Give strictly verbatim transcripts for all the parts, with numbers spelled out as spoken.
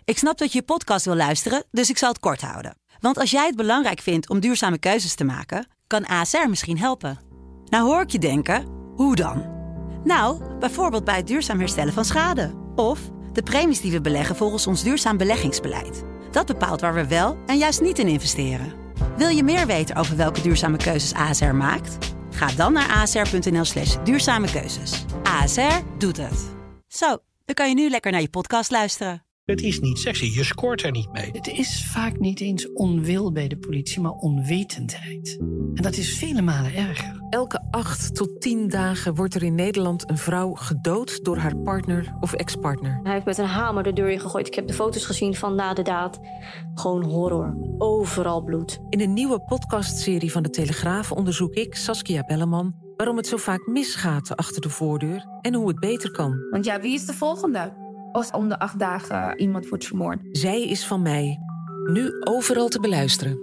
Ik snap dat je je podcast wil luisteren, dus ik zal het kort houden. Want als jij het belangrijk vindt om duurzame keuzes te maken, kan A S R misschien helpen. Nou hoor ik je denken, hoe dan? Nou, bijvoorbeeld bij het duurzaam herstellen van schade. Of de premies die we beleggen volgens ons duurzaam beleggingsbeleid. Dat bepaalt waar we wel en juist niet in investeren. Wil je meer weten over welke duurzame keuzes A S R maakt? Ga dan naar asr.nl slash duurzame keuzes. A S R doet het. Zo, dan kan je nu lekker naar je podcast luisteren. Het is niet sexy, je scoort er niet mee. Het is vaak niet eens onwil bij de politie, maar onwetendheid. En dat is vele malen erger. Elke acht tot tien dagen wordt er in Nederland een vrouw gedood door haar partner of ex-partner. Hij heeft met een hamer de deur in gegooid. Ik heb de foto's gezien van na de daad. Gewoon horror. Overal bloed. In een nieuwe podcastserie van De Telegraaf onderzoek ik, Saskia Belleman, waarom het zo vaak misgaat achter de voordeur en hoe het beter kan. Want ja, wie is de volgende? Als om de acht dagen iemand wordt vermoord. Zij is van mij. Nu overal te beluisteren.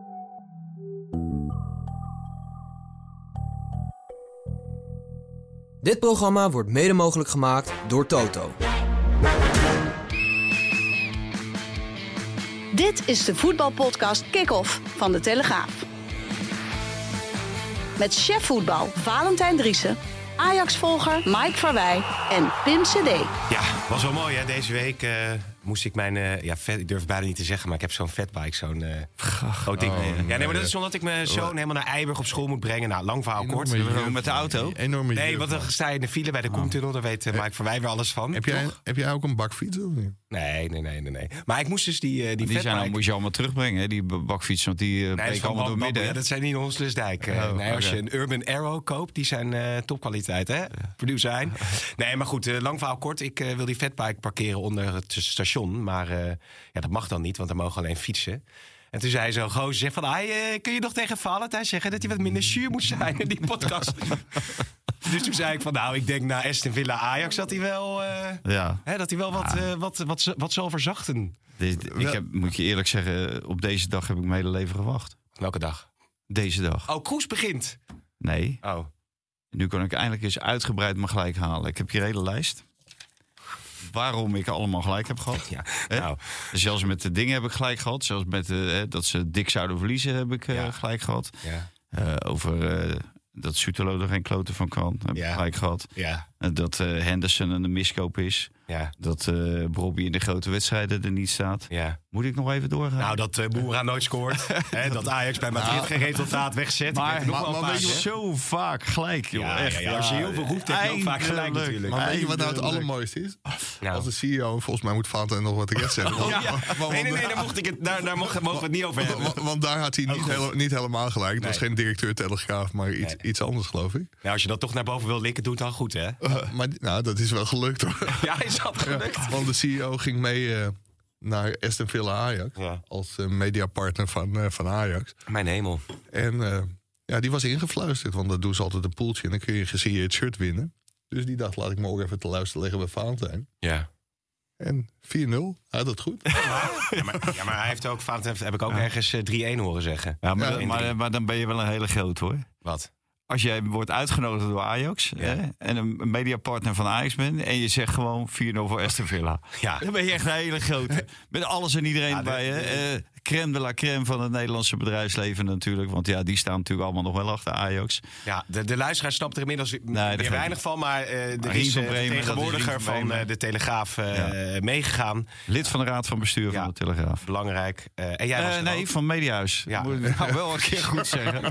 Dit programma wordt mede mogelijk gemaakt door Toto. Dit is de voetbalpodcast Kick-Off van De Telegraaf. Met chef voetbal Valentijn Driessen, Ajax-volger Mike Verwij en Pim C D. Ja, was wel mooi hè. Deze week uh, moest ik mijn... Uh, ja, vet, ik durf het bijna niet te zeggen, maar ik heb zo'n fatbike. Zo'n uh, groot ding. Oh, ja, nee, maar dat is omdat ik mijn zoon helemaal naar Eiburg op school moet brengen. Nou, lang verhaal kort. Enorme, met de auto? Enorme Nee, want dan sta je in de file bij de Koentunnel. Daar weet uh, Mike Verwij weer alles van. Heb jij, heb jij ook een bakfiets of niet? Nee, nee, nee, nee, nee. Maar ik moest dus die, uh, die, die zijn dan moet je allemaal terugbrengen, hè, die bakfiets. Want die uh, nee, allemaal door midden. Ja, dat zijn niet Honslusdijk. Uh, oh, nee, als okay. je een Urban Arrow koopt, die zijn uh, topkwaliteit, hè? Vernieuw zijn. Nee, maar goed, uh, lang verhaal kort. Ik uh, wil die fatbike parkeren onder het station. Maar uh, ja, dat mag dan niet, want er mogen alleen fietsen. En toen zei zo'n gozer zegt van... Ah, uh, kun je nog tegen Valentijn zeggen dat hij wat minder zuur moet zijn in die podcast? Dus toen zei ik van, nou, ik denk na Aston Villa Ajax dat hij wel, uh, ja. hè, dat hij wel wat, uh, wat, wat, wat zal verzachten. Dit, ik heb, moet je eerlijk zeggen, op deze dag heb ik mijn hele leven gewacht. Welke dag? Deze dag. Oh, Kroes begint? Nee. Oh. Nu kan ik eindelijk eens uitgebreid mijn gelijk halen. Ik heb hier een hele lijst. Waarom ik allemaal gelijk heb gehad. Ja, nou. Zelfs met de dingen heb ik gelijk gehad. Zelfs met uh, dat ze dik zouden verliezen heb ik uh, ja. gelijk gehad. Ja. Uh, over uh, dat Soetelo er geen kloten van kan heb ja. ik gelijk gehad. Ja. Uh, dat uh, Henderson een miskoop is. Ja. Dat uh, Bobby in de grote wedstrijden er niet staat. Ja. Moet ik nog even doorgaan? Nou, dat uh, Boera nooit scoort. Hè, dat Ajax bij Madrid nou, geen resultaat wegzet. Maar, maar, maar weet je, zo vaak gelijk, joh. Ja, echt. Ja, ja, als je heel veel roept, heb je ook vaak gelijk leuk. natuurlijk. Maar weet je wat nou het allermooiste is? Nou. Als de C E O, volgens mij moet Valentijn nog wat ik zeggen. Oh, ja. maar, maar, nee, nee, nee, daar, mocht ik het, daar, daar mogen, mogen we het niet over hebben. Want, want daar had hij niet, hele, niet helemaal gelijk. Het nee. was geen directeur Telegraaf, maar iets, nee. iets anders, geloof ik. Ja, als je dat toch naar boven wil likken, doe het dan goed, hè? Uh, maar nou, dat is wel gelukt, hoor. Ja, is dat gelukt? Ja, want de C E O ging mee uh, naar Aston Villa Ajax. Ja. Als uh, mediapartner van, uh, van Ajax. Mijn hemel. En uh, ja, die was ingefluisterd. Want dat doen ze altijd een poeltje. En dan kun je een gesigneerd shirt winnen. Dus die dacht, laat ik me ook even te luisteren leggen bij Valentijn. Ja. En vier nul, hij had het goed. Ja, maar, ja, maar hij heeft ook, Valentijn heb ik ook ja. ergens uh, drie-een horen zeggen. Ja, maar, ja, maar, maar dan ben je wel een hele groot, hoor. Wat? Als jij wordt uitgenodigd door Ajax ja. hè, en een mediapartner van Ajax bent en je zegt gewoon vier nul voor Aston Villa. Ja. Dan ben je echt een hele grote. Met alles en iedereen ja, bij je. Uh, crème de la crème van het Nederlandse bedrijfsleven natuurlijk. Want ja, die staan natuurlijk allemaal nog wel achter Ajax. Ja, de, de luisteraar snapt er inmiddels nee, er weinig van. Maar uh, er maar is uh, de tegenwoordiger van uh, de Telegraaf uh, ja. meegegaan. Lid van de Raad van Bestuur ja. van de Telegraaf. Belangrijk. Uh, en jij was uh, nee, ook? Van Mediahuis. Ja. Moet ik nou wel een keer goed zeggen.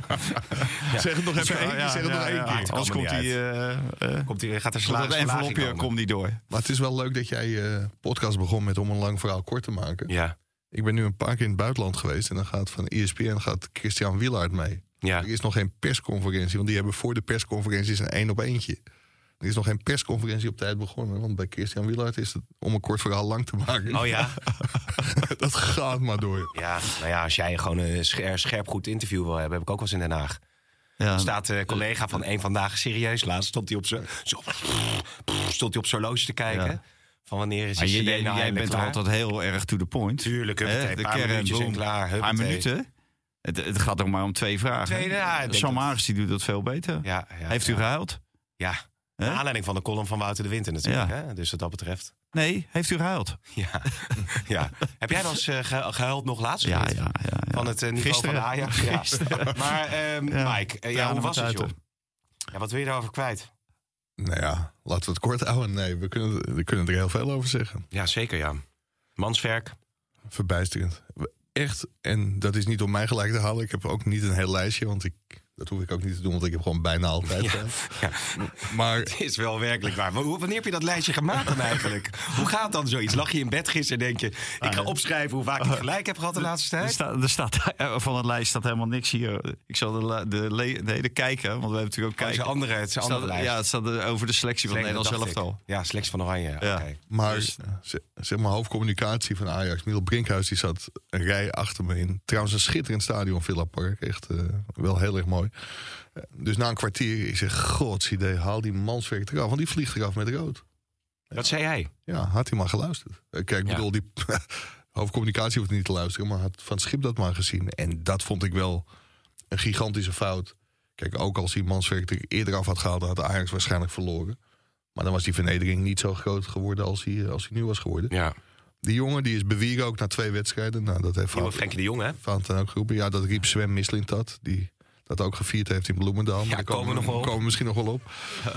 Ja. Zeg het nog even één ja, zeg het ja, nog één ja, keer. Anders komt hij uh, uh, komt hij gaat er slagen. Dat envelopje komt niet door. Maar het is wel leuk dat jij je uh, podcast begon met om een lang verhaal kort te maken. Ja. Ik ben nu een paar keer in het buitenland geweest en dan gaat van E S P N gaat Christian Wielaert mee. Ja. Er is nog geen persconferentie, want die hebben voor de persconferenties een één op eentje. Er is nog geen persconferentie op tijd begonnen, want bij Christian Wielaert is het om een kort verhaal lang te maken. Oh ja? Dat gaat maar door. Ja, nou ja, als jij gewoon een scherp, scherp goed interview wil hebben, heb ik ook wel eens in Den Haag. Ja. Er staat een collega van één Vandaag serieus. Laatst stond hij op zijn zo, stond hij op zijn horloge te kijken. Ja. Van wanneer is je jij, jij bent klaar? altijd heel erg to the point. Tuurlijk, een paar minuutjes en klaar. Een paar minuten. Het, het gaat ook maar om twee vragen. Twee, ja, Sam Hagens die doet dat veel beter. Ja, ja, Heeft u ja. gehuild? Ja. Naar aanleiding van de column van Wouter de Winter natuurlijk. Ja. Hè? Dus wat dat betreft. Nee, heeft u gehuild? Ja. ja. Heb jij dan eens uh, gehuild nog laatst? Ja, ja, ja, ja. Van het uh, niveau Gisteren. van de Ajax? Ja. Maar um, ja. Mike, uh, ja, hoe was het, joh? Ja, wat wil je daarover kwijt? Nou ja, laten we het kort houden. Nee, we kunnen, we kunnen er heel veel over zeggen. Ja, zeker, ja. Manswerk. Verbijsterend. Echt, en dat is niet om mij gelijk te halen. Ik heb ook niet een heel lijstje, want ik... Dat hoef ik ook niet te doen, want ik heb gewoon bijna altijd. Ja, ja. Maar het is wel werkelijk waar. Maar wanneer heb je dat lijstje gemaakt dan eigenlijk? Hoe gaat dan zoiets? Lag je in bed gisteren en denk je... ik ga opschrijven hoe vaak ik gelijk heb gehad de laatste tijd? Er staat, er staat van het lijst staat helemaal niks hier. Ik zal de, de, de, de, de kijken, want we hebben natuurlijk ook kijken. Oh, het is andere, het is een andere lijst. Ja, het staat over de selectie van Nederland zelf al. Ja, selectie van Oranje. Ja. Okay. Maar dus, zeg maar hoofdcommunicatie van Ajax. Miel Brinkhuis die zat een rij achter me in. Trouwens een schitterend stadion, Villa Park. Echt uh, wel heel erg mooi. Dus na een kwartier, ik zeg, godsidee, haal die Manswerk eraf. Want die vliegt eraf met rood. Dat zei hij? Ja, had hij maar geluisterd. Kijk, ik ja. bedoel, die hoofdcommunicatie hoeft niet te luisteren... maar had van het schip dat maar gezien. En dat vond ik wel een gigantische fout. Kijk, ook als die Manswerk er eerder af had gehaald... had de Ajax waarschijnlijk verloren. Maar dan was die vernedering niet zo groot geworden als hij, als hij nu was geworden. Ja. Die jongen die is bewieren ook na twee wedstrijden. Nou, dat heeft Fout, Frenkie de Jong, hè? Fout ook geroepen. Ja, dat riep Sven Mislintat, die... dat ook gevierd heeft in Bloemendaal. Ja, daar komen we nog wel komen we misschien nog wel op.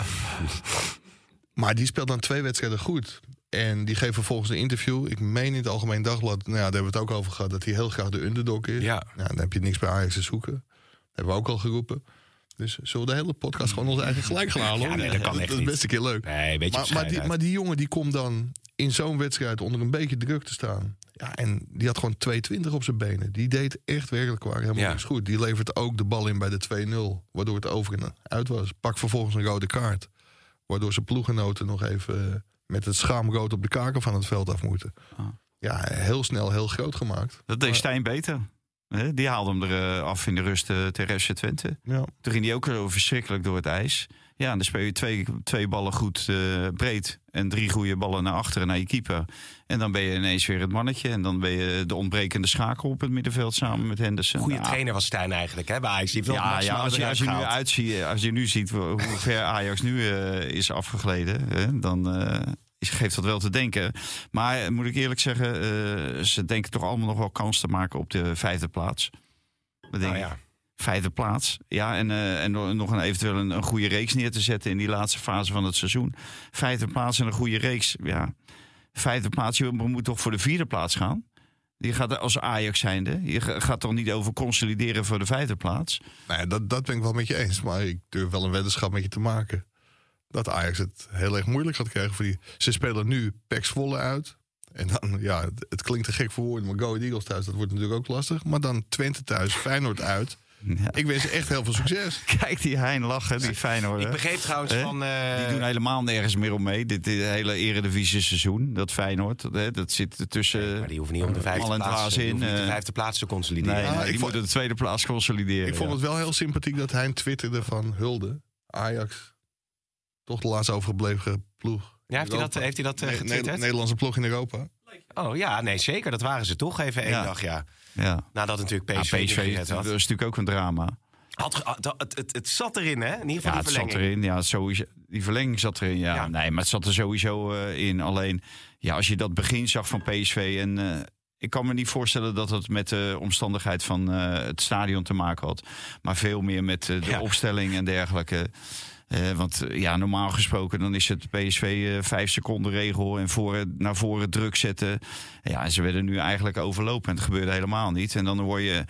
Maar die speelt dan twee wedstrijden goed. En die geeft vervolgens een interview. Ik meen in het Algemeen Dagblad, nou ja, daar hebben we het ook over gehad... dat hij heel graag de underdog is. Ja. Nou, dan heb je niks bij Ajax te zoeken. Dat hebben we ook al geroepen. Dus zullen we de hele podcast gewoon onze eigen gelijk gaan halen? Ja, nee, dat kan echt Dat is best een keer leuk. Nee, een beetje maar, maar, die, maar die jongen die komt dan in zo'n wedstrijd onder een beetje druk te staan. Ja, en die had gewoon twee twintig op zijn benen. Die deed echt werkelijk waar helemaal ja. niks goed. Die levert ook de bal in bij de twee nul. Waardoor het over en uit was. Pak vervolgens een rode kaart. Waardoor zijn ploeggenoten nog even met het schaamrood op de kaken van het veld af moeten. Oh. Ja, heel snel heel groot gemaakt. Dat deed maar Stijn beter. Die haalde hem er uh, af in de rust uh, tegen F C Twente. Ja. Toen ging hij ook uh, verschrikkelijk door het ijs. Ja, en dan speel je twee, twee ballen goed uh, breed. En drie goede ballen naar achteren naar je keeper. En dan ben je ineens weer het mannetje. En dan ben je de ontbrekende schakel op het middenveld samen met Henderson. Goede ja. trainer was Stijn eigenlijk, hè, bij Ajax. Die ja, ja, als, je, als, je nu uitzie, als je nu ziet hoe ver Ajax nu uh, is afgegleden... Hè, dan... Uh, geeft dat wel te denken. Maar moet ik eerlijk zeggen, uh, ze denken toch allemaal nog wel kans te maken op de vijfde plaats. Wat denk nou ja. ik? Vijfde plaats. Ja, en, uh, en nog een, eventueel een, een goede reeks neer te zetten in die laatste fase van het seizoen. Vijfde plaats en een goede reeks. Ja, vijfde plaats, je moet toch voor de vierde plaats gaan? Je gaat als Ajax zijnde. Je gaat toch niet over consolideren voor de vijfde plaats? Nee, dat, dat ben ik wel met je eens. Maar ik durf wel een weddenschap met je te maken. Dat Ajax het heel erg moeilijk gaat krijgen voor die. Ze spelen nu P E C Zwolle uit. En dan, ja, het, het klinkt te gek voor woorden, maar Go Ahead Eagles thuis, dat wordt natuurlijk ook lastig. Maar dan Twente thuis, Feyenoord uit. Ja. Ik wens echt heel veel succes. Kijk die Hein lachen, die Feyenoord. Ik begreep trouwens He? van... Uh... Die doen helemaal nergens meer om mee. Dit, dit hele eredivisie seizoen, dat Feyenoord. He, dat zit tussen... Nee, maar die hoeven niet om de vijfde plaats, in, de vijfde plaats te consolideren. Nee, nee, die vond, moeten de tweede plaats consolideren. Ik vond ja. het wel heel sympathiek dat Hein twitterde van Hulde. Ajax, toch de laatst overgebleven ploeg. Ja, heeft hij dat, heeft hij dat uh, getwitterd? Ne- Nederlandse ploeg in Europa. Oh ja, nee zeker. Dat waren ze toch even één ja. dag, ja. ja. Nadat natuurlijk P S V, ja, P S V had. Dat is natuurlijk ook een drama. Had, het, het, het, het zat erin, hè? In ieder geval ja, die verlenging. Het zat erin, ja, sowieso. Die verlenging zat erin, ja. ja. Nee, maar het zat er sowieso uh, in. Alleen, ja, als je dat begin zag van P S V... en uh, ik kan me niet voorstellen dat het met de omstandigheid van uh, het stadion te maken had. Maar veel meer met uh, de ja. opstelling en dergelijke... Uh, want uh, ja, normaal gesproken dan is het P S V uh, vijf seconden regel en voor, naar voren druk zetten. Ja, en ze werden nu eigenlijk overlopen en het gebeurde helemaal niet. En dan hoor je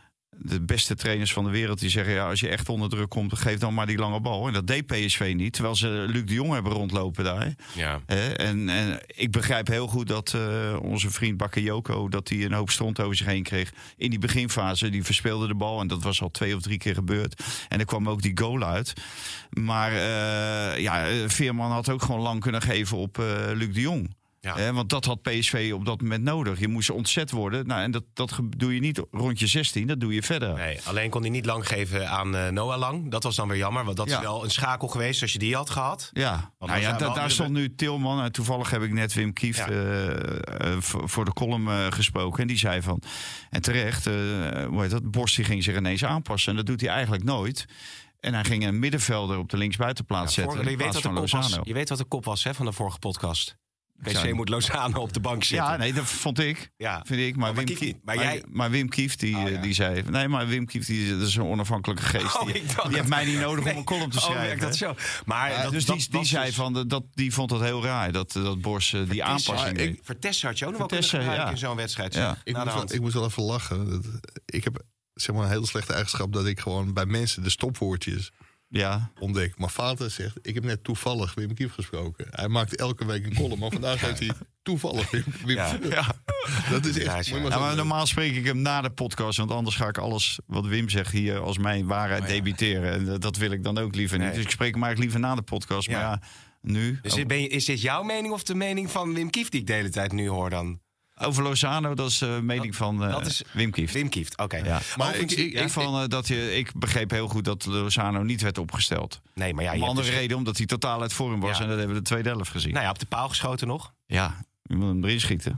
de beste trainers van de wereld die zeggen... ja, als je echt onder druk komt, geef dan maar die lange bal. En dat deed P S V niet, terwijl ze Luc de Jong hebben rondlopen daar. Ja. Uh, en, en ik begrijp heel goed dat uh, onze vriend Bakayoko... dat hij een hoop stront over zich heen kreeg in die beginfase. Die verspeelde de bal en dat was al twee of drie keer gebeurd. En er kwam ook die goal uit. Maar uh, ja, Veerman had ook gewoon lang kunnen geven op uh, Luc de Jong. Ja. Eh, want dat had P S V op dat moment nodig. Je moest ontzet worden. Nou, en dat, dat doe je niet rond je zestien, dat doe je verder. Nee, alleen kon hij niet lang geven aan uh, Noah Lang. Dat was dan weer jammer, want dat ja. is wel een schakel geweest als je die had gehad. Ja, nou ja, da- daar stond nu Tilman. En toevallig heb ik net Wim Kieft ja. uh, uh, voor, voor de column uh, gesproken. En die zei van, en terecht, uh, hoe heet dat, Borst die ging zich ineens aanpassen. En dat doet hij eigenlijk nooit. En hij ging een middenvelder op de linksbuitenplaats Ja, zetten. voor, je, weet in wat plaats de van kop was, Lozano. je weet wat de kop was hè, van de vorige podcast. P S V moet Lozano op de bank zitten. Ja, nee, dat vond ik. Ja. Vind ik. Maar, Maar Wim, Kief- Kief, maar maar, jij- maar Wim Kief die, Oh, ja. die zei... Nee, maar Wim Kief die, dat is een onafhankelijke geest. Oh, die, ik dacht- die heeft mij niet nodig Nee. om een column te Oh, schrijven. werkt dat zo. Maar Ja, dat, dus dat die, die was zei dus- van, de- dat, die vond dat heel raar. Dat, dat Bos uh, die aanpassing deed. Vertessen had je ook nog wel kunnen Vertessen, gebruiken ja. in zo'n wedstrijd. Ja. zeg. Ik Na moest, de wel, hand. ik moest wel even lachen. Dat- Ik heb zeg maar, een hele slechte eigenschap dat ik gewoon bij mensen de stopwoordjes Ja. ontdek. Maar Vater zegt, ik heb net toevallig Wim Kief gesproken. Hij maakt elke week een column, maar vandaag heeft hij toevallig Wim, Wim Ja. Kief. Ja. Dat is echt... Ja, moet je maar Ja, maar zo- normaal spreek ik hem na de podcast. Want anders ga ik alles wat Wim zegt hier als mijn waarheid Oh, ja. debiteren. En dat, dat wil ik dan ook liever niet. Nee. Dus ik spreek hem eigenlijk liever na de podcast. Maar Ja. ja, nu... Dus dit ben je, is dit jouw mening of de mening van Wim Kief die ik de hele tijd nu hoor dan? Over Lozano, dat is de mening van uh, dat is- Wim Kief. Wim Kief, oké. Ja. Maar Overigens- ik- ik- ja, Ik, van, uh, dat je, ik begreep heel goed dat Lozano niet werd opgesteld. Nee, maar ja, Om je een hebt andere dus- reden, omdat hij totaal uit vorm was. Ja. En dat hebben we de tweede helft gezien. Nou ja, op de paal geschoten nog. Ja, je moet hem erin schieten.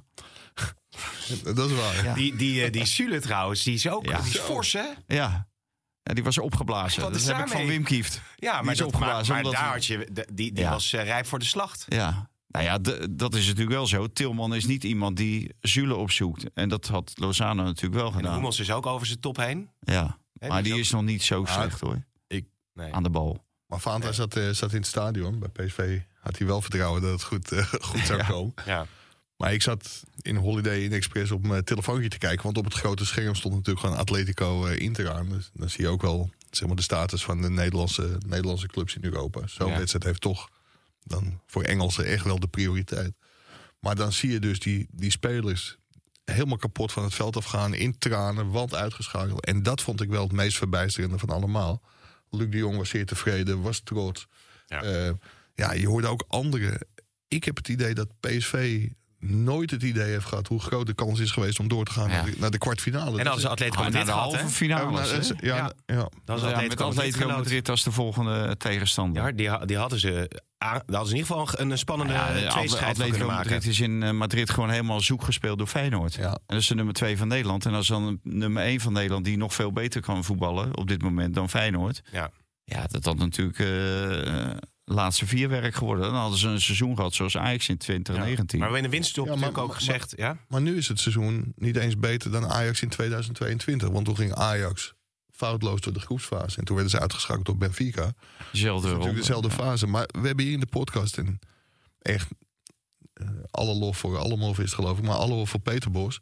Dat is waar. Ja. Die, die, eh, die Sule trouwens, die is ook Ja. die is fors, hè? Ja. Ja, die was opgeblazen. Wat Dat is heb ik van daarmee? Wim Kieft. Ja, Die maar, is dat, maar, opgeblazen. maar omdat daar we- had je, de- die, die Ja. was eh, rijp voor de slacht. Ja, nou ja, d- dat is natuurlijk wel zo. Tilman is niet iemand die Zule opzoekt. En dat had Lozano natuurlijk wel En gedaan. Hummels is ook over zijn top heen. Ja, Hè, maar die die is is nog niet zo slecht hoor. Ik, Nee. Aan de bal. maar Fanta zat, eh, zat in het stadion. Bij P S V had hij wel vertrouwen dat het goed, eh, goed zou komen. Ja. Maar ik zat in Holiday Inn Express op mijn telefoontje te kijken. Want op het grote scherm stond natuurlijk gewoon Atletico uh, Inter aan. Dus dan zie je ook wel zeg maar, de status van de Nederlandse, Nederlandse clubs in Europa. Zo'n Ja. wedstrijd heeft toch dan voor Engelsen echt wel de prioriteit. Maar dan zie je dus die, die spelers helemaal kapot van het veld afgaan. In tranen, want uitgeschakeld. En dat vond ik wel het meest verbijsterende van allemaal. Luc de Jong was zeer tevreden, was trots. Ja. Uh, ja, je hoorde ook anderen. Ik heb het idee dat P S V nooit het idee heeft gehad hoe groot de kans is geweest om door te gaan Ja. naar, de, naar de kwartfinale. En dan is Atletico Ah, Madrid naar de gehad, hè? halve finale. ja, hè? ja, ja, Ja. ja. Dat is Ja, met Atletico Madrid Atletico genoot. Madrid als de volgende tegenstander. Ja, die, ha- die hadden ze... aan- Dat hadden ze in ieder geval een, een spannende Ja, ja, de tweestrijd van Atletico kunnen maken. Madrid is in uh, Madrid gewoon helemaal zoek gespeeld door Feyenoord. Ja. En dat is de nummer twee van Nederland. En als dan een nummer één van Nederland die nog veel beter kan voetballen op dit moment dan Feyenoord. Ja. Ja, dat had natuurlijk uh, laatste vier werk geworden. Dan hadden ze een seizoen gehad zoals Ajax in twintig negentien. Maar we hebben in de winststop Ja, maar- natuurlijk ook maar- gezegd... ja? Maar nu is het seizoen niet eens beter dan Ajax in tweeduizend tweeëntwintig. Want toen ging Ajax foutloos door de groepsfase. En toen werden ze uitgeschakeld door Benfica. Dezelfde Dat is natuurlijk ronde. dezelfde fase. Maar we hebben hier in de podcast en echt uh, alle lof voor Allemhof is geloof ik, maar alle lof voor Peter Bos.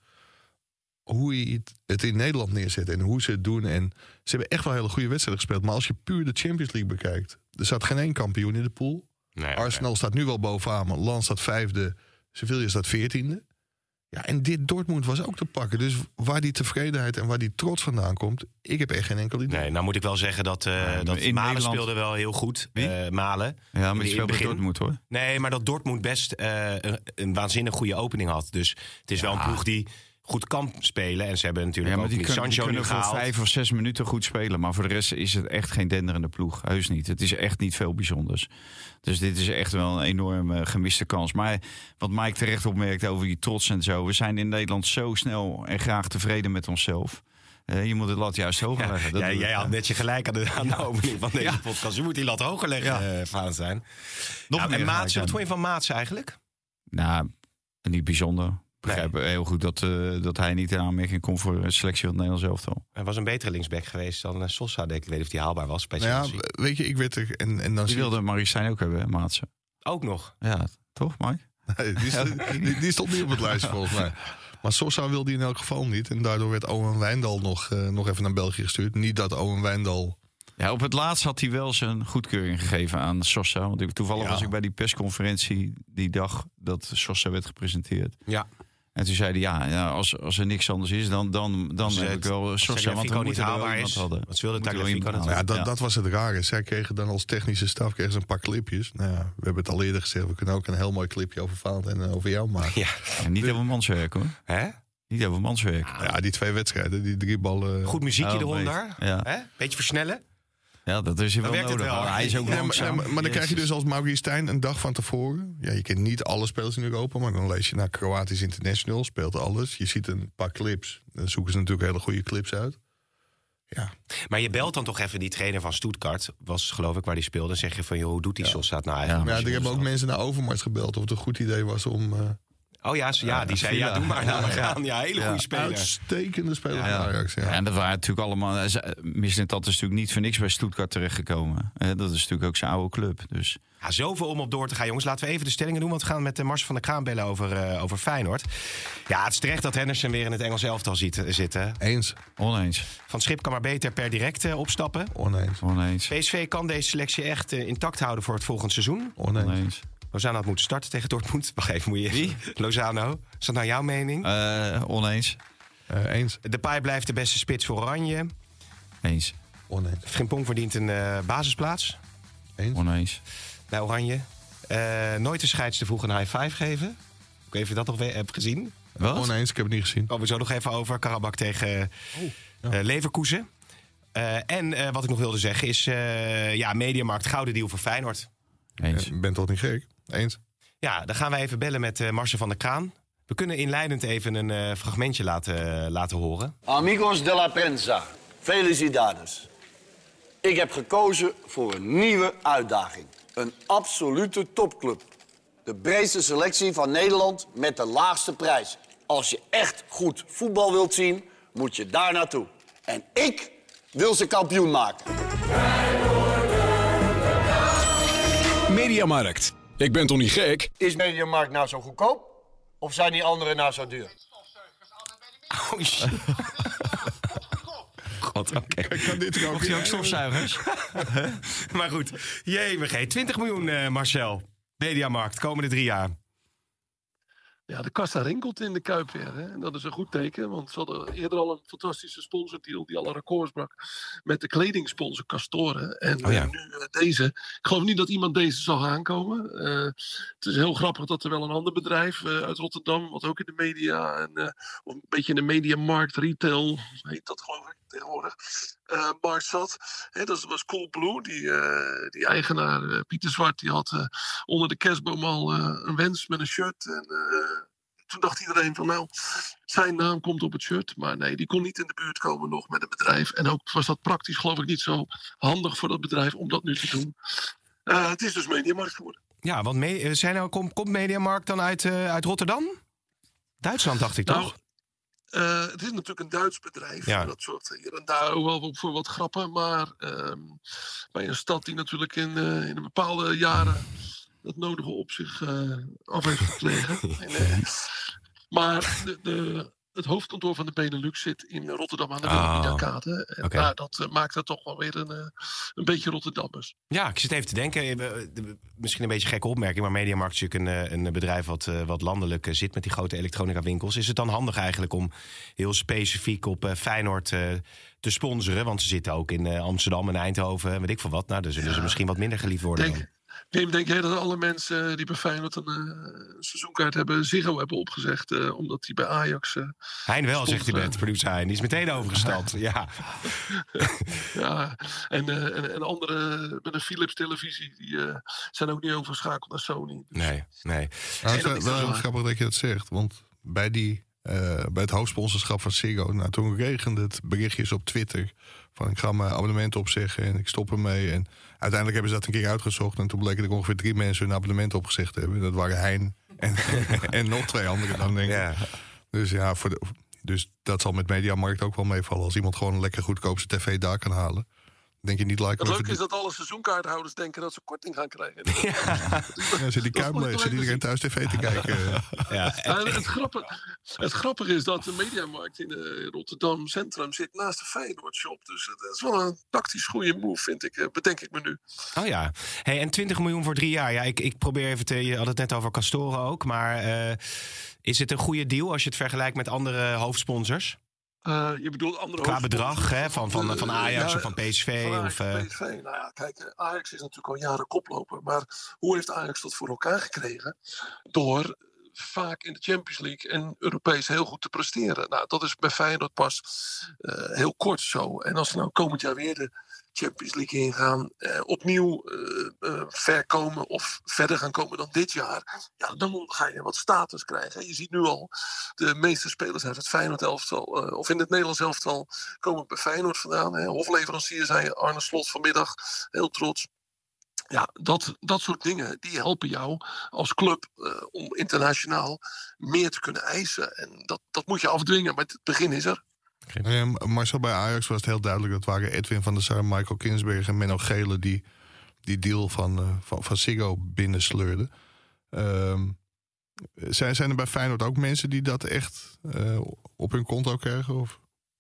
Hoe hij het, het in Nederland neerzet en hoe ze het doen. En ze hebben echt wel hele goede wedstrijden gespeeld. Maar als je puur de Champions League bekijkt, er staat geen één kampioen in de pool. Nee, Arsenal oké. staat nu wel bovenaan, maar Lens staat vijfde, Sevilla staat veertiende. Ja, en dit Dortmund was ook te pakken. Dus waar die tevredenheid en waar die trots vandaan komt, ik heb echt geen enkel idee. Nee, nou moet ik wel zeggen dat, uh, Ja, dat in Malen Nederland- speelde wel heel goed. Wie? Uh, Malen. Ja, maar In die speelt bij begin. Dortmund hoor. Nee, maar dat Dortmund best uh, een, een waanzinnig goede opening had. Dus het is wel een ploeg die goed kan spelen. En ze hebben natuurlijk Ja, maar ook die die kunnen, die Sancho nu kunnen voor gehaald. vijf of zes minuten goed spelen. Maar voor de rest is het echt geen denderende ploeg. Heus niet. Het is echt niet veel bijzonders. Dus dit is echt wel een enorme gemiste kans. Maar wat Mike terecht opmerkt over die trots en zo. We zijn in Nederland zo snel en graag tevreden met onszelf. Uh, je moet het lat juist hoger Ja, leggen. Dat ja, doe jij ik. had net je gelijk aan de, aan de opening van deze Ja. podcast. Je moet die lat hoger leggen, Ja. uh, Vaan zijn. Nog Nou, meer en Maats, gelijk wat aan. vond je van Maats eigenlijk? Nou, niet bijzonder. Ik begrijp heel goed dat, uh, dat hij niet in aanmerking komt voor een selectie van het Nederlands elftal. Hij was een betere linksback geweest dan uh, Sosa. Ik weet niet of hij haalbaar was bij Nou ja, Chelsea. weet je, ik weet er. En, en dan Die zie je- wilde Marie Stijn ook hebben, hè, Maatsen. Ook nog. Ja, toch, Mike? Nee, die, stond, die, die stond niet op het lijstje volgens mij. Maar Sosa wilde hij in elk geval niet. En daardoor werd Owen Wijndal nog, uh, nog even naar België gestuurd. Niet dat Owen Wijndal... Ja, op het laatst had hij wel zijn goedkeuring gegeven aan Sosa. Want ik, toevallig Ja. was ik bij die persconferentie die dag dat Sosa werd gepresenteerd. Ja. En toen zei hij, ja, ja als, als er niks anders is, dan, dan, dan Als heb het- ik wel als Sosa. Want we Tagliafico niet moeten er wel haalbaar iemand is, hadden. wat ze wilden Moeten we Tagliafico iemand Nou ja, natuurlijk. dat, Ja. dat was het rare. Zij kregen dan als technische staf kregen ze een paar clipjes. Nou ja, we hebben het al eerder gezegd. We kunnen ook een heel mooi clipje over Vaant en uh, over jou maken. Ja. En niet over manswerk, hoor. Hè? Niet over manswerk. Nou ja, die twee wedstrijden, die drie ballen... Goed muziekje Oh, eronder. Ja. Hè? Beetje versnellen. Ja, dat is hier Dan wel werkt het nodig. wel. Maar hij is ook Ja, maar, langzaam. maar, maar dan krijg je Jezus. dus als Maurice Stijn een dag van tevoren... Ja, je kent niet alle spelers in Europa, maar dan lees je naar Kroatisch International, speelt alles. Je ziet een paar clips, dan zoeken ze natuurlijk hele goede clips uit. Ja. Maar je belt dan toch even die trainer van Stuttgart, was geloof ik waar die speelde. En zeg je van, joh, hoe doet die ja. Sosaat nou eigenlijk? Ja, ja, er hebben ook mensen naar Overmars gebeld of het een goed idee was om... Uh... Oh ja, ja, ja, die zei, ja, doe maar, ja, ja, gaan. Ja, hele ja. goede speler. Uitstekende speler ja, ja. van Ajax. Ja. Ja, en dat waren natuurlijk allemaal... Mislintat is natuurlijk niet voor niks bij Stuttgart terechtgekomen. Dat is natuurlijk ook zijn oude club, dus... Ja, zoveel om op door te gaan, jongens. Laten we even de stellingen doen, want we gaan met uh, Marcel van der Kraan bellen over, uh, over Feyenoord. Ja, het is terecht dat Henderson weer in het Engels elftal ziet, zitten. Eens. Oneens. Van Schip kan maar beter per direct uh, opstappen. Oneens. Oneens. P S V kan deze selectie echt uh, intact houden voor het volgend seizoen. Oneens. Oneens. Lozano had moeten starten tegen Dortmund. Wacht even, moet je... Wie? Lozano. Is dat nou jouw mening? Uh, oneens. Uh, eens. Depay blijft de beste spits voor Oranje. Eens. Oneens. Frimpong verdient een uh, basisplaats. Eens. Oneens. Bij Oranje. Uh, nooit de scheids te vroeg een high five geven. Ik weet of je dat nog hebt gezien. Wat? Oneens, ik heb het niet gezien. Komen we zo nog even over. Karabak tegen oh, ja. uh, Leverkusen. Uh, en uh, wat ik nog wilde zeggen is... Uh, ja, Mediamarkt, gouden deal voor Feyenoord. Eens. Ik ben toch niet gek? Eens. Ja, dan gaan wij even bellen met uh, Marcel van der Kraan. We kunnen inleidend even een uh, fragmentje laten, uh, laten horen. Amigos de la prensa, felicidades. Ik heb gekozen voor een nieuwe uitdaging. Een absolute topclub. De breedste selectie van Nederland met de laagste prijs. Als je echt goed voetbal wilt zien, moet je daar naartoe. En ik wil ze kampioen maken. Mediamarkt. Ik ben toch niet gek? Is Mediamarkt nou zo goedkoop? Of zijn die anderen nou zo duur? Oh, shit. God, oké. Okay. Kan dit ook ook stofzuigers? Maar goed, J M G, twintig miljoen, uh, Marcel. Mediamarkt, komende drie jaar. Ja, de kassa rinkelt in de Kuip weer. Hè? En dat is een goed teken, want ze hadden eerder al een fantastische sponsordeal die alle records brak met de kledingsponsor Castoren. En oh ja. uh, nu uh, deze. Ik geloof niet dat iemand deze zal aankomen. Uh, het is heel grappig dat er wel een ander bedrijf uh, uit Rotterdam, wat ook in de media en uh, een beetje in de mediamarkt, retail, heet dat geloof ik tegenwoordig, uh, markt zat. Hè, dat was Coolblue, die, uh, die eigenaar uh, Pieter Zwart, die had uh, onder de kerstboom al uh, een wens met een shirt en uh, toen dacht iedereen van nou, zijn naam komt op het shirt. Maar nee, die kon niet in de buurt komen nog met een bedrijf. En ook was dat praktisch geloof ik niet zo handig voor dat bedrijf om dat nu te doen. Uh, het is dus Mediamarkt geworden. Ja, want me- zijn nou, komt, komt Mediamarkt dan uit, uh, uit Rotterdam? Duitsland dacht ik nou, toch? Uh, het is natuurlijk een Duits bedrijf. Ja. Dat zorgt hier en daar ook wel voor wat grappen. Maar uh, bij een stad die natuurlijk in, uh, in een bepaalde jaren dat nodige op zich uh, af heeft gekregen. en, uh, maar de, de, het hoofdkantoor van de Benelux zit in Rotterdam aan de Wilhelminakade. En okay. nou, dat uh, maakt het toch wel weer een, uh, een beetje Rotterdammers. Ja, ik zit even te denken. Misschien een beetje een gekke opmerking, maar Mediamarkt is natuurlijk een, een bedrijf wat, uh, wat landelijk uh, zit met die grote elektronica winkels. Is het dan handig eigenlijk om heel specifiek op uh, Feyenoord uh, te sponsoren? Want ze zitten ook in uh, Amsterdam en Eindhoven, weet ik veel wat. Nou, dan zullen ja. ze misschien wat minder geliefd worden. Denk, Pim, denk jij dat alle mensen die bij Feyenoord een uh, seizoenkaart hebben Ziggo hebben opgezegd, uh, omdat die bij Ajax... Uh, Hein wel, stond, zegt hij met producer Hein. Die is meteen overgestapt, ja. ja, en, uh, en, en andere met een Philips televisie, die uh, zijn ook niet overgeschakeld naar Sony. Dus. Nee, nee. Nou, het is wel, wel grappig dat je dat zegt, want bij, die, uh, bij het hoofdsponsorschap van Ziggo, nou, toen regende het berichtjes op Twitter van ik ga mijn abonnement opzeggen en ik stop ermee. En uiteindelijk hebben ze dat een keer uitgezocht. En toen bleken er ongeveer drie mensen hun abonnement opgezegd te hebben. Dat waren Hein en, en nog twee anderen dan, denk ik. Ja. Dus ja, voor de, dus dat zal met Mediamarkt ook wel meevallen. Als iemand gewoon een lekker goedkoopste tv daar kan halen. Denk je niet like het leuke is dat alle seizoenkaarthouders denken dat ze korting gaan krijgen. Ja, ja zit die Kuip zit iedereen thuis tv te kijken. Ja. En het, grappige, het grappige is dat de Mediamarkt in uh, Rotterdam Centrum zit naast de Feyenoord shop. Dus dat is wel een tactisch goede move, vind ik. Bedenk ik me nu. Oh ja. Hey, en twintig miljoen voor drie jaar. Ja, ik, ik probeer even te... Je had het net over Castoren ook. Maar uh, is het een goede deal als je het vergelijkt met andere hoofdsponsors? Uh, je bedoelt andere qua bedrag, hè, van, van, van, van Ajax ja, of van P S V? Van Ajax, of, uh... P S V. Nou ja, kijk, Ajax is natuurlijk al jaren koploper. Maar hoe heeft Ajax dat voor elkaar gekregen? Door vaak in de Champions League en Europees heel goed te presteren. Nou, dat is bij Feyenoord pas uh, heel kort zo. En als ze nou komend jaar weer de Champions League ingaan, uh, opnieuw uh, uh, ver komen of verder gaan komen dan dit jaar, ja, dan ga je wat status krijgen. Je ziet nu al, de meeste spelers uit het Feyenoord elftal, uh, of in het Nederlands elftal, komen bij Feyenoord vandaan. Hè. Hofleverancier, zei Arne Slot vanmiddag, heel trots. Ja, dat, dat soort dingen die helpen jou als club uh, om internationaal meer te kunnen eisen. En dat, dat moet je afdwingen, maar het begin is er. Uh, Marcel, bij Ajax was het heel duidelijk. Dat waren Edwin van der Sar, Michael Kinsberg en Menno Gele die die deal van, uh, van, van Ziggo binnensleurden. Uh, zijn, zijn er bij Feyenoord ook mensen die dat echt uh, op hun konto krijgen? Of?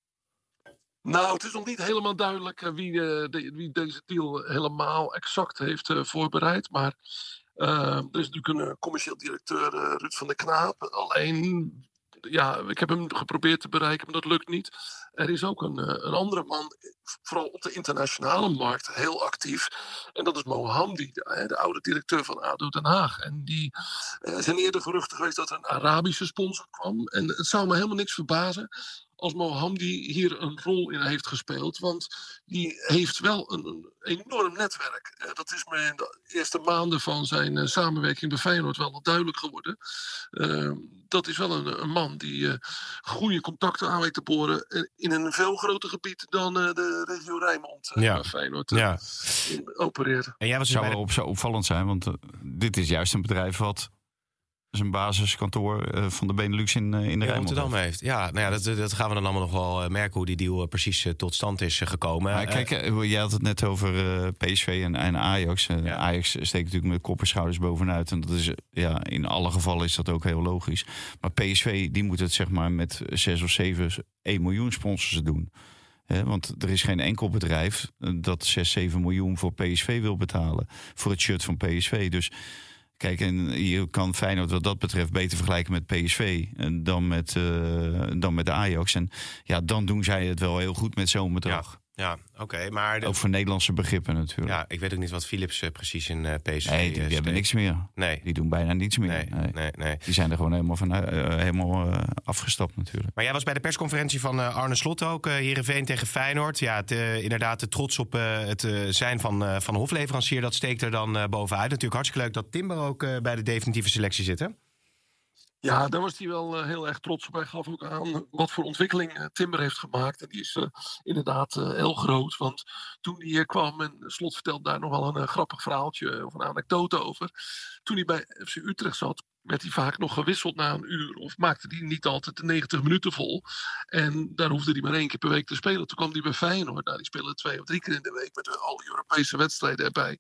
Nou, het is nog niet helemaal duidelijk uh, wie, uh, de, wie deze deal helemaal exact heeft uh, voorbereid. Maar uh, er is natuurlijk een uh, commercieel directeur, uh, Ruud van der Knaap. Alleen, ja, ik heb hem geprobeerd te bereiken, maar dat lukt niet. Er is ook een, uh, een andere man, vooral op de internationale markt, heel actief. En dat is Mo Hamdi, de, de oude directeur van A D O Den Haag. En die uh, zijn eerder geruchten geweest dat er een Arabische sponsor kwam. En het zou me helemaal niks verbazen als Mo Hamdi hier een rol in heeft gespeeld. Want die heeft wel een, een enorm netwerk. Uh, dat is me in de eerste maanden van zijn uh, samenwerking bij Feyenoord wel duidelijk geworden. Uh, dat is wel een, een man die uh, goede contacten aan weet te boren uh, in een veel groter gebied dan uh, de regio Rijnmond uh, ja. waar Feyenoord uh, ja. in opereert. En jij was zou wel op, zo opvallend zijn, want uh, dit is juist een bedrijf wat zijn basiskantoor uh, van de Benelux in, uh, in de ja, Rijnmond Rotterdam heeft. Ja, nou ja, dat, dat gaan we dan allemaal nog wel uh, merken hoe die deal uh, precies uh, tot stand is uh, gekomen. Maar kijk, uh, jij had het net over uh, P S V en, en Ajax. Uh, ja. Ajax steekt natuurlijk met kop en schouders bovenuit. En dat is, uh, ja, in alle gevallen is dat ook heel logisch. Maar P S V, die moet het zeg maar met zes of zeven, één miljoen sponsors doen. He, want er is geen enkel bedrijf dat zes, zeven miljoen voor P S V wil betalen. Voor het shirt van P S V. Dus kijk, en je kan Feyenoord wat dat betreft beter vergelijken met P S V dan met, uh, dan met de Ajax. En ja, dan doen zij het wel heel goed met zo'n bedrag. Ja. Ja, oké, okay, maar... De... Ook voor Nederlandse begrippen natuurlijk. Ja, ik weet ook niet wat Philips uh, precies in uh, P S V... Nee, die, die uh, hebben niks meer. Nee. Die doen bijna niets meer. Nee, nee, nee. nee. Die zijn er gewoon helemaal, van, uh, helemaal uh, afgestapt natuurlijk. Maar jij was bij de persconferentie van uh, Arne Slot ook. Uh, Heerenveen tegen Feyenoord. Ja, het, uh, inderdaad, de trots op uh, het uh, zijn van, uh, van hofleverancier... dat steekt er dan uh, bovenuit. Natuurlijk hartstikke leuk dat Timber ook uh, bij de definitieve selectie zit, hè? Ja, daar was hij wel uh, heel erg trots op. Hij gaf ook aan wat voor ontwikkeling uh, Timber heeft gemaakt. En die is uh, inderdaad uh, heel groot. Want toen hij hier kwam, en Slot vertelde daar nog wel een uh, grappig verhaaltje of een anekdote over. Toen hij bij F C Utrecht zat, werd hij vaak nog gewisseld na een uur. Of maakte hij niet altijd de negentig minuten vol. En daar hoefde hij maar één keer per week te spelen. Toen kwam hij bij Feyenoord. Nou, die speelde twee of drie keer in de week met alle Europese wedstrijden erbij.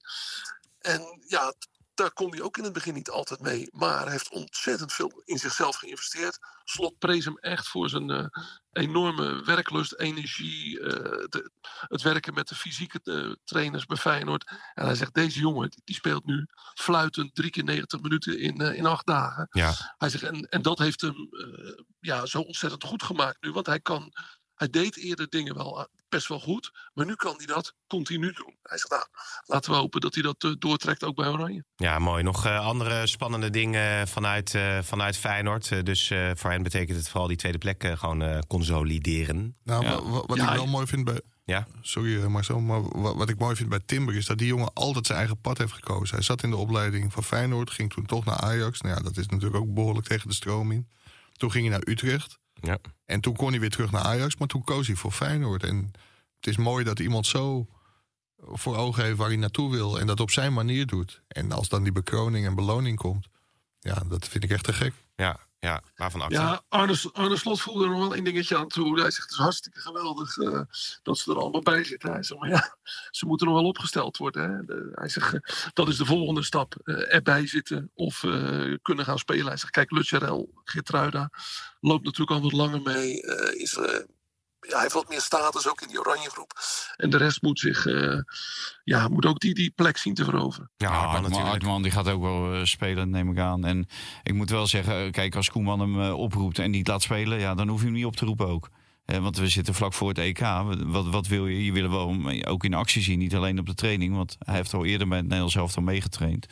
En ja, daar kon hij ook in het begin niet altijd mee. Maar hij heeft ontzettend veel in zichzelf geïnvesteerd. Slot prees hem echt voor zijn uh, enorme werklust, energie. Uh, de, het werken met de fysieke uh, trainers bij Feyenoord. En hij zegt, deze jongen die, die speelt nu fluitend drie keer negentig minuten in, uh, in acht dagen. Ja. Hij zegt, en, en dat heeft hem uh, ja, zo ontzettend goed gemaakt nu. Want hij kan... Hij deed eerder dingen wel best wel goed, maar nu kan hij dat continu doen. Hij zegt, nou, laten we hopen dat hij dat uh, doortrekt ook bij Oranje. Ja, mooi. Nog uh, andere spannende dingen vanuit, uh, vanuit Feyenoord. Uh, dus uh, voor hen betekent het vooral die tweede plek uh, gewoon uh, consolideren. Nou, ja. wat, wat ja, ik wel mooi vind bij... Ja? Sorry Marcel, maar wat, wat ik mooi vind bij Timber is dat die jongen altijd zijn eigen pad heeft gekozen. Hij zat in de opleiding van Feyenoord, ging toen toch naar Ajax. Nou ja, dat is natuurlijk ook behoorlijk tegen de stroom in. Toen ging hij naar Utrecht. Ja. En toen kon hij weer terug naar Ajax, maar toen koos hij voor Feyenoord. En het is mooi dat iemand zo voor ogen heeft waar hij naartoe wil en dat op zijn manier doet. En als dan die bekroning en beloning komt, ja, dat vind ik echt te gek. Ja, ja, waarvan actie? Ja, Arne, Arne Slot voelde er nog wel één dingetje aan toe. Hij zegt, het is hartstikke geweldig uh, dat ze er allemaal bij zitten. Hij zegt, maar ja, ze moeten nog wel opgesteld worden. Hè. De, hij zegt, uh, dat is de volgende stap. Uh, erbij zitten of uh, kunnen gaan spelen. Hij zegt, kijk, Lutjarel, Geertruida loopt natuurlijk al wat langer mee. Uh, is, uh, ja, hij heeft wat meer status, ook in die oranje groep. En de rest moet zich, uh, ja, moet ook die, die plek zien te veroveren. Ja, ja Hartman, Hartman die gaat ook wel uh, spelen, neem ik aan. En ik moet wel zeggen, kijk, als Koeman hem uh, oproept en niet laat spelen, ja, dan hoef je hem niet op te roepen ook. Eh, want we zitten vlak voor het E K. Wat, wat wil je? Je wil hem wel ook in actie zien, niet alleen op de training. Want hij heeft al eerder bij het Nederlands elftal meegetraind.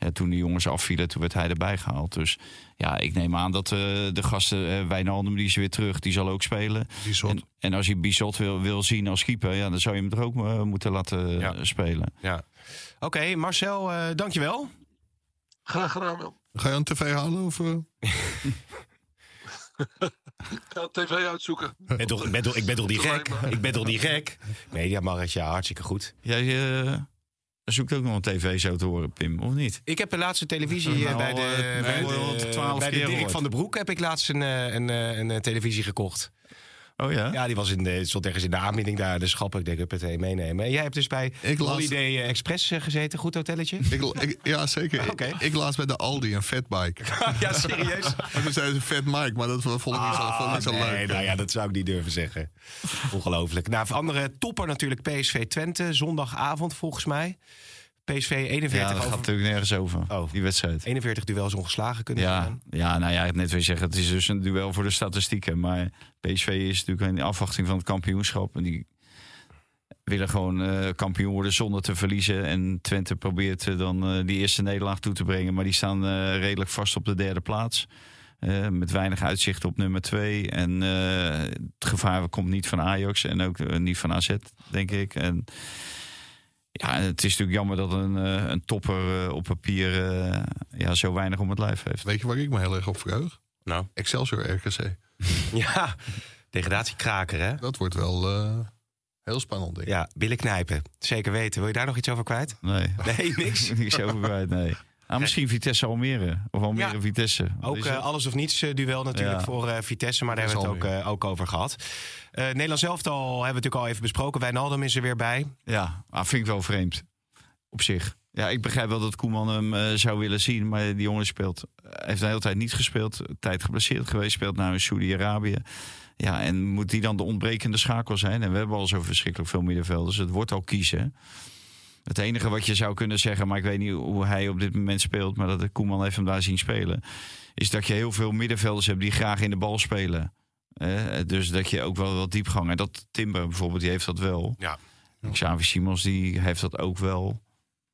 Ja, toen de jongens afvielen, toen werd hij erbij gehaald. Dus ja, ik neem aan dat uh, de gasten, uh, Wijnaldum, die is weer terug, die zal ook spelen. En, en als je Bizot wil, wil zien als keeper, ja, dan zou je hem er ook uh, moeten laten uh, ja. spelen. Ja. Oké, okay, Marcel, uh, dankjewel. Graag gedaan, wel. Ga je een tv halen? Of, uh... Ik ga een tv uitzoeken. Ik ben toch, ik ben toch, ik ben toch niet gek? Ik ben toch niet gek? Mediamarkt, ja, hartstikke goed. Jij uh, zoekt ook nog een tv zo te horen, Pim, of niet? Ik heb de laatste televisie uh, bij de, uh, bij de, uh, bij de Dirk van den Broek heb ik laatst een, een, een, een televisie gekocht. Oh ja? Ja, die was in de, stond ergens in de aanbieding daar. De schap, ik denk, ik het meenemen. En jij hebt dus bij ik Holiday laat... Express gezeten. Goed hotelletje? Ik, ik, ja, zeker. Okay. Ik, ik laat bij de Aldi een fatbike. Ja, serieus? En toen zei ze Fat Mike, maar dat vond ik niet zo, vond ik niet zo nee, leuk. Nou ja, dat zou ik niet durven zeggen. Ongelooflijk. Nou, voor andere topper natuurlijk P S V Twente. Zondagavond volgens mij. P S V eenenveertig ja, dat over... gaat natuurlijk nergens over, oh. die wedstrijd. eenenveertig duels ongeslagen kunnen ja, gaan. Ja, nou ja, ik net weer zeggen, het is dus een duel voor de statistieken. Maar P S V is natuurlijk in afwachting van het kampioenschap. En die willen gewoon uh, kampioen worden zonder te verliezen. En Twente probeert uh, dan uh, die eerste nederlaag toe te brengen. Maar die staan uh, redelijk vast op de derde plaats. Uh, met weinig uitzicht op nummer twee. En uh, het gevaar komt niet van Ajax en ook uh, niet van A Z, denk ik. En... Ja, het is natuurlijk jammer dat een, een topper uh, op papier uh, ja, zo weinig om het lijf heeft. Weet je waar ik me heel erg op verheug? Nou. Excelsior R K C. Ja, degradatiekraker, hè? Dat wordt wel uh, heel spannend, denk ik. Ja, billen knijpen. Zeker weten. Wil je daar nog iets over kwijt? Nee. Nee, niks? niks over kwijt, nee. Ah, misschien Vitesse Almere. Of Almere ja. Vitesse. Ook uh, alles of niets uh, duel natuurlijk ja. voor uh, Vitesse. Maar daar hebben we het ook, uh, ook over gehad. Uh, Nederlands elftal hebben we natuurlijk al even besproken. Wijnaldum is er weer bij. Ja, ah, vind ik wel vreemd. Op zich. Ja, ik begrijp wel dat Koeman hem uh, zou willen zien. Maar die jongen speelt. Hij heeft de hele tijd niet gespeeld. Tijd geblesseerd geweest. Speelt nou in Saudi-Arabië. Ja, en moet die dan de ontbrekende schakel zijn? En we hebben al zo verschrikkelijk veel middenvelders. Dus het wordt al kiezen. Het enige wat je zou kunnen zeggen, maar ik weet niet hoe hij op dit moment speelt, maar dat de Koeman heeft hem daar zien spelen, is dat je heel veel middenvelders hebt die graag in de bal spelen. Eh, dus dat je ook wel wat diepgang. En dat Timber bijvoorbeeld, die heeft dat wel. Ja. Xavi Simons, die heeft dat ook wel.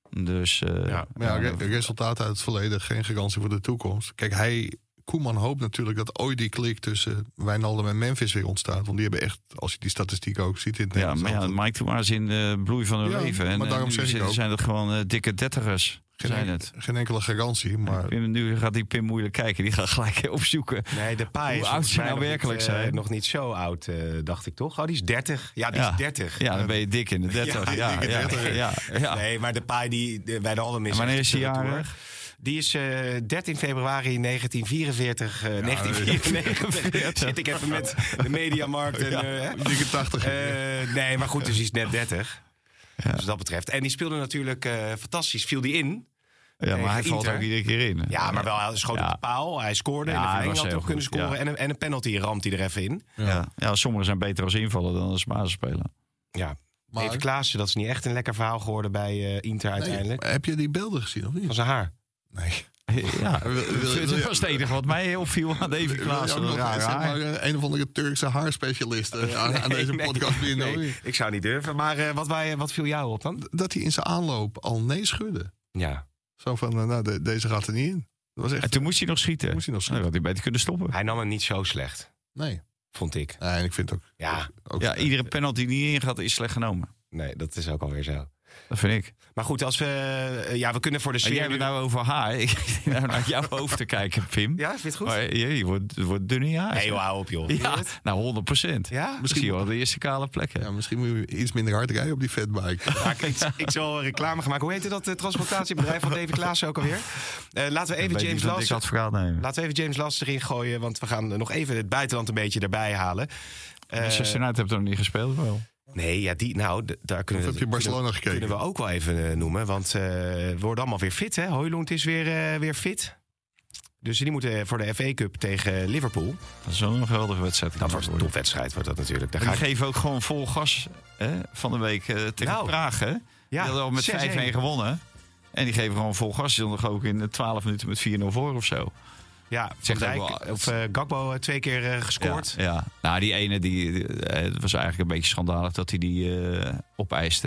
Dus uh, ja, ja, ja, resultaten uit het verleden, geen garantie voor de toekomst. Kijk, hij... Koeman hoopt natuurlijk dat ooit die klik tussen Wijnaldum en Memphis weer ontstaat. Want die hebben echt, als je die statistiek ook ziet in het Ja, maar ja, Mike toen was in de bloei van hun ja, leven. En maar daarom uh, zeg ik ook, zijn het gewoon uh, dikke dertigers. Geen, zijn het. geen enkele garantie. Maar... Ja, nu gaat die Pim moeilijk kijken. Die gaat gelijk opzoeken. Nee, de pa is hoe oud ze nou werkelijk niet, uh, zijn. Nog niet zo oud, uh, dacht ik toch? Oh, die is dertig. Ja, die ja. is dertig. Ja, dan ben je dik in de dertig. Ja, ja, ja, ja, ja, ja. Nee, maar de pa die Wijnaldum is. En wanneer is hij jarig? Die is uh, dertien februari negentien vierenveertig. Uh, ja, negentien vierennegentig. Zit ik even met de Mediamarkt. En, uh, ja, dikke tachtig. Uh, nee, maar goed, dus die is net dertig. Ja. Dus dat betreft. En die speelde natuurlijk uh, fantastisch. Viel die in. Ja, maar hij valt ook iedere keer in. Ja, maar wel, hij schoot ja. op de paal. Hij scoorde. Ja, in de verlenging had hij ook kunnen scoren. Ja. En, een, en een penalty ramt hij er even in. Ja, ja. ja sommigen zijn beter als invallen dan als basisspeler. Ja. Maar... Even Klaassen, dat is niet echt een lekker verhaal geworden bij uh, Inter nee, uiteindelijk. Heb je die beelden gezien of niet? Van zijn haar. Nee. Ja, wil, wil, wil, dat was het enige wat mij opviel aan Davy Klaassen. Een, maar, een of andere Turkse haarspecialist uh, aan, aan deze nee, podcast nee, binnen. Nee, ik zou niet durven. Maar uh, wat, wij, wat viel jou op dan? Dat hij in zijn aanloop al nee schudde. Ja. Zo van, uh, nou, de, deze gaat er niet in. Dat was echt, en toen moest hij nog schieten. Moest hij nog schieten. Nou, had hij beter kunnen stoppen. Hij nam hem niet zo slecht. Nee. Vond ik. Nee, en ik vind ook... Ja, ook, ja iedere penalty die niet ingaat is slecht genomen. Nee, dat is ook alweer zo. Dat vind ik. Maar goed, als we... Uh, ja, we kunnen voor de sfeer... En jij hebt het nou over haar. Ik zit nou naar jouw hoofd te kijken, Pim. Ja, vind je het goed? Maar, je, je wordt, wordt dun in je haar. Nee, joh, hou op, joh. Ja, nou, honderd procent. Ja? Misschien wel de eerste kale plekken. Ja, misschien moet je iets minder hard rijden op die fatbike. Ja, ik, ik zal reclame gaan maken. Hoe heette dat uh, transportatiebedrijf van Davy Klaassen ook alweer? Uh, laten we even James Last... Laten we even James Last erin gooien. Want we gaan nog even het buitenland een beetje erbij halen. Uh, Manchester United heeft er nog niet gespeeld, wel. Nee, ja, die, nou, d- daar kunnen we, heb je Barcelona kunnen, gekeken? kunnen we ook wel even uh, noemen. Want uh, we worden allemaal weer fit, hè? Højlund is weer, uh, weer fit. Dus die moeten voor de F A Cup tegen Liverpool. Dat is wel een geweldige wedstrijd. Dat wordt een topwedstrijd, wordt dat natuurlijk. Daar ga ik... geven ook gewoon vol gas hè, van de week uh, tegen nou, Praag. Hè? Ja, die hadden al met vijf-een gewonnen. En die geven gewoon vol gas. Die stonden ook in twaalf minuten met vier nul voor of zo. Ja, Van Dijk, of uh, Gakpo twee keer uh, gescoord. Ja, ja, nou die ene, die, die, het was eigenlijk een beetje schandalig dat hij die uh, opeiste. Ja.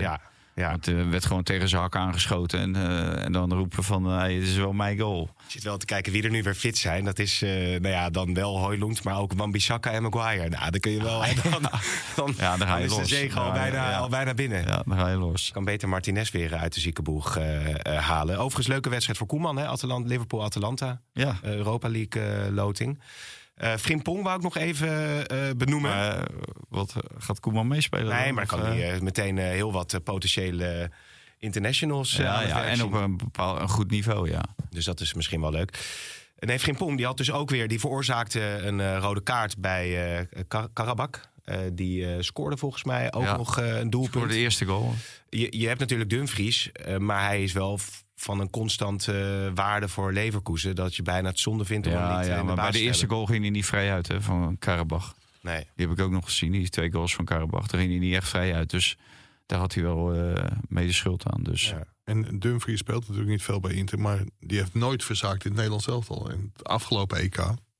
Ja. Het uh, werd gewoon tegen zijn hak aangeschoten. En, uh, en dan roepen van, uh, hey, het is wel mijn goal. Je zit wel te kijken wie er nu weer fit zijn. Dat is uh, nou ja, dan wel Højlund, maar ook Wan-Bissaka en Maguire. Nou, dan kun je wel... Ja. Dan, dan, ja, dan ga je dan is los. de zege al, ja, bijna, ja. al bijna binnen. Ja, dan ga je los. Kan beter Martinez weer uit de ziekenboeg uh, uh, halen. Overigens, leuke wedstrijd voor Koeman, hè? Atalant, Liverpool-Atalanta. Ja. Uh, Europa League uh, loting. Uh, Frimpong wou ik nog even uh, benoemen. Maar, uh, wat gaat Koeman meespelen? Nee, dan? maar kan hij uh, meteen uh, heel wat uh, potentiële uh, internationals uh, ja, ja, en op een bepaald een goed niveau, ja. Dus dat is misschien wel leuk. Nee, Frimpong, die had dus ook weer, die veroorzaakte een uh, rode kaart bij uh, Kar- Karabak. Uh, die uh, scoorde volgens mij ook ja. nog uh, een doelpunt. Voor de eerste goal. Je, je hebt natuurlijk Dumfries, uh, maar hij is wel f- van een constante uh, waarde voor Leverkusen, dat je bijna het zonde vindt om ja, hem niet ja, in de maar bij de eerste stellen. goal ging hij niet vrij uit, hè, van Karabach. Nee. Die heb ik ook nog gezien, die twee goals van Karabach. Daar ging hij niet echt vrij uit, dus daar had hij wel uh, mede schuld aan. Dus. Ja. En Dumfries speelt natuurlijk niet veel bij Inter, maar die heeft nooit verzaakt in het Nederlands elftal. In het afgelopen E K,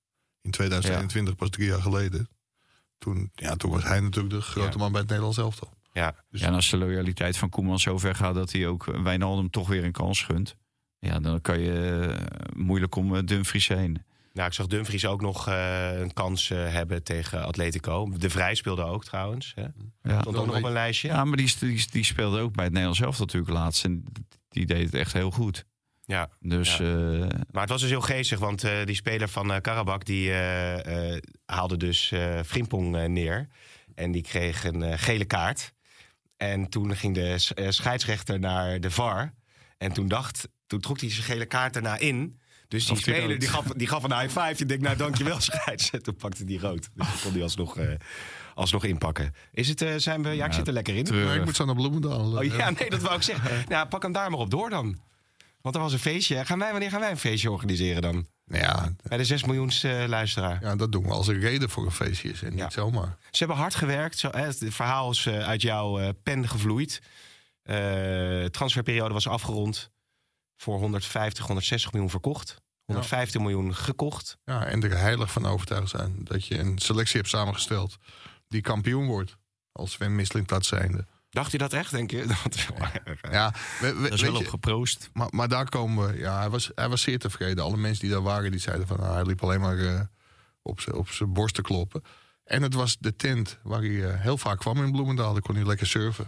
in tweeduizend eenentwintig, ja. pas drie jaar geleden, toen, ja, toen was hij natuurlijk de grote ja. man bij het Nederlands elftal. Ja. Dus ja, en als de loyaliteit van Koeman zo ver gaat dat hij ook Wijnaldum toch weer een kans gunt, ja, dan kan je uh, moeilijk om uh, Dumfries heen. Nou, ik zag Dumfries ook nog uh, een kans uh, hebben tegen Atletico. De Vrij speelde ook trouwens. Hè? Ja. Stond ook nog op een lijstje. Ja, maar die, die, die speelde ook bij het Nederlands elftal natuurlijk laatst. En die deed het echt heel goed. Ja. Dus, ja. Uh, maar het was dus heel geestig, want uh, die speler van uh, Karabak die uh, uh, haalde dus uh, Frimpong uh, neer. En die kreeg een uh, gele kaart. En toen ging de uh, scheidsrechter naar de V A R. En toen dacht, toen trok hij zijn gele kaart daarna in. Dus die speler die gaf, die gaf een high five. Je denkt, nou dankjewel scheids. En toen pakte hij rood. Dus dan kon hij alsnog, uh, alsnog inpakken. Is het, uh, zijn we, ja, ik ja, zit er lekker in. Ja, ik moet zo naar Bloemendaal. Oh ja, nee, dat wou ik zeggen. Nou, pak hem daar maar op door dan. Want er was een feestje. Gaan wij, wanneer gaan wij een feestje organiseren dan? Ja, bij de zes miljoens uh, luisteraar. Ja, dat doen we als er reden voor een feestje is en niet ja. zomaar. Ze hebben hard gewerkt. Zo, hè, het verhaal is uh, uit jouw uh, pen gevloeid. Uh, de transferperiode was afgerond. Voor honderdvijftig, honderdzestig miljoen verkocht. honderdvijftig ja. miljoen gekocht. Ja, en er heilig van overtuigd zijn dat je een selectie hebt samengesteld die kampioen wordt. Als Sven Mislintat zijnde. Dacht je dat echt, denk je? Dat, ja, we, we, dat is wel je, op geproost. Maar, maar daar komen we... Ja, hij was, hij was zeer tevreden. Alle mensen die daar waren, die zeiden van... Nou, hij liep alleen maar uh, op zijn borst te kloppen. En het was de tent waar hij uh, heel vaak kwam in Bloemendaal. Daar kon hij lekker surfen.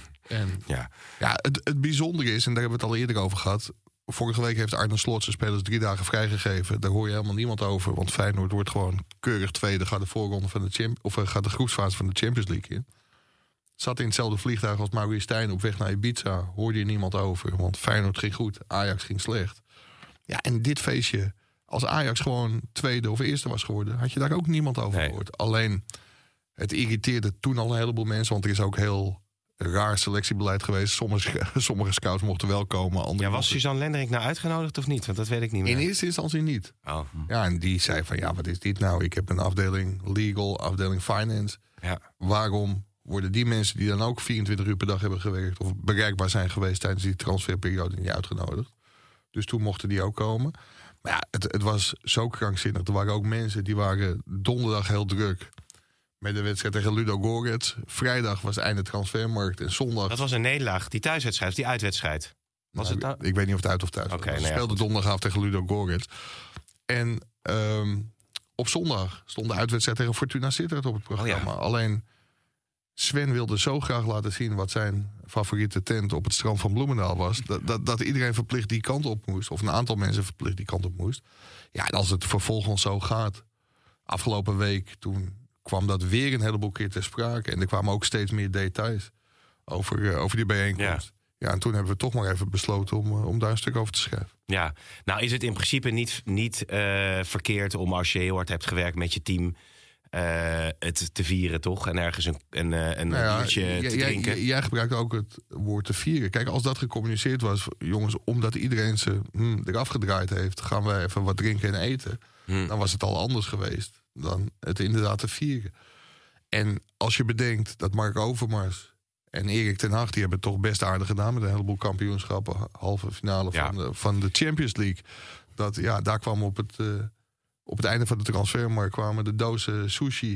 En ja, ja het, het bijzondere is, en daar hebben we het al eerder over gehad... Vorige week heeft Arne Slot zijn spelers drie dagen vrijgegeven. Daar hoor je helemaal niemand over. Want Feyenoord wordt gewoon keurig tweede. Gaat de voorronde van de champ- of gaat de groepsfase van de Champions League in. Zat in hetzelfde vliegtuig als Maurice Stijn op weg naar Ibiza. Hoorde je niemand over. Want Feyenoord ging goed, Ajax ging slecht. Ja, en dit feestje, als Ajax gewoon tweede of eerste was geworden... had je daar ook niemand over nee. gehoord. Alleen, het irriteerde toen al een heleboel mensen. Want er is ook heel... raar selectiebeleid geweest. Sommige, sommige scouts mochten wel komen. Ja, was mochten... Suzanne Lenderink nou uitgenodigd of niet? Want dat weet ik niet meer. In eerste instantie niet. Oh. Ja, en die zei van, ja, wat is dit nou? Ik heb een afdeling legal, afdeling finance. Ja. Waarom worden die mensen die dan ook vierentwintig uur per dag hebben gewerkt... of bereikbaar zijn geweest tijdens die transferperiode niet uitgenodigd? Dus toen mochten die ook komen. Maar ja, het, het was zo krankzinnig. Er waren ook mensen die waren donderdag heel druk... met de wedstrijd tegen Ludo Gorets. Vrijdag was het einde transfermarkt en zondag... Dat was een nederlaag, die thuiswedstrijd, die uitwedstrijd. Was nou, het nou? ik, ik weet niet of het uit of thuis was. Okay, Ze nee, speelden ja, donderdagavond tegen Ludo Gorets. En um, op zondag stond de uitwedstrijd tegen Fortuna Sittard op het programma. Oh, ja. Alleen Sven wilde zo graag laten zien... wat zijn favoriete tent op het strand van Bloemendaal was... dat, dat, dat iedereen verplicht die kant op moest. Of een aantal mensen verplicht die kant op moest. Ja, en als het vervolgens zo gaat... Afgelopen week, toen... kwam dat weer een heleboel keer ter sprake. En er kwamen ook steeds meer details over, uh, over die bijeenkomst. Ja. ja, en toen hebben we toch maar even besloten om, uh, om daar een stuk over te schrijven. Ja, nou is het in principe niet, niet uh, verkeerd om als je heel hard hebt gewerkt met je team... Uh, het te vieren, toch? En ergens een, een, een nou ja, biertje j- te j- drinken. J- jij gebruikt ook het woord te vieren. Kijk, als dat gecommuniceerd was, jongens... omdat iedereen ze hm, eraf gedraaid heeft... gaan wij even wat drinken en eten... Hmm. dan was het al anders geweest dan het inderdaad te vieren. En als je bedenkt dat Mark Overmars en Erik ten Hag... die hebben het toch best aardig gedaan met een heleboel kampioenschappen... halve finale ja. van, de, van de Champions League. Dat, ja, daar kwam op het, uh, op het einde van de transfermarkt... kwamen de dozen sushi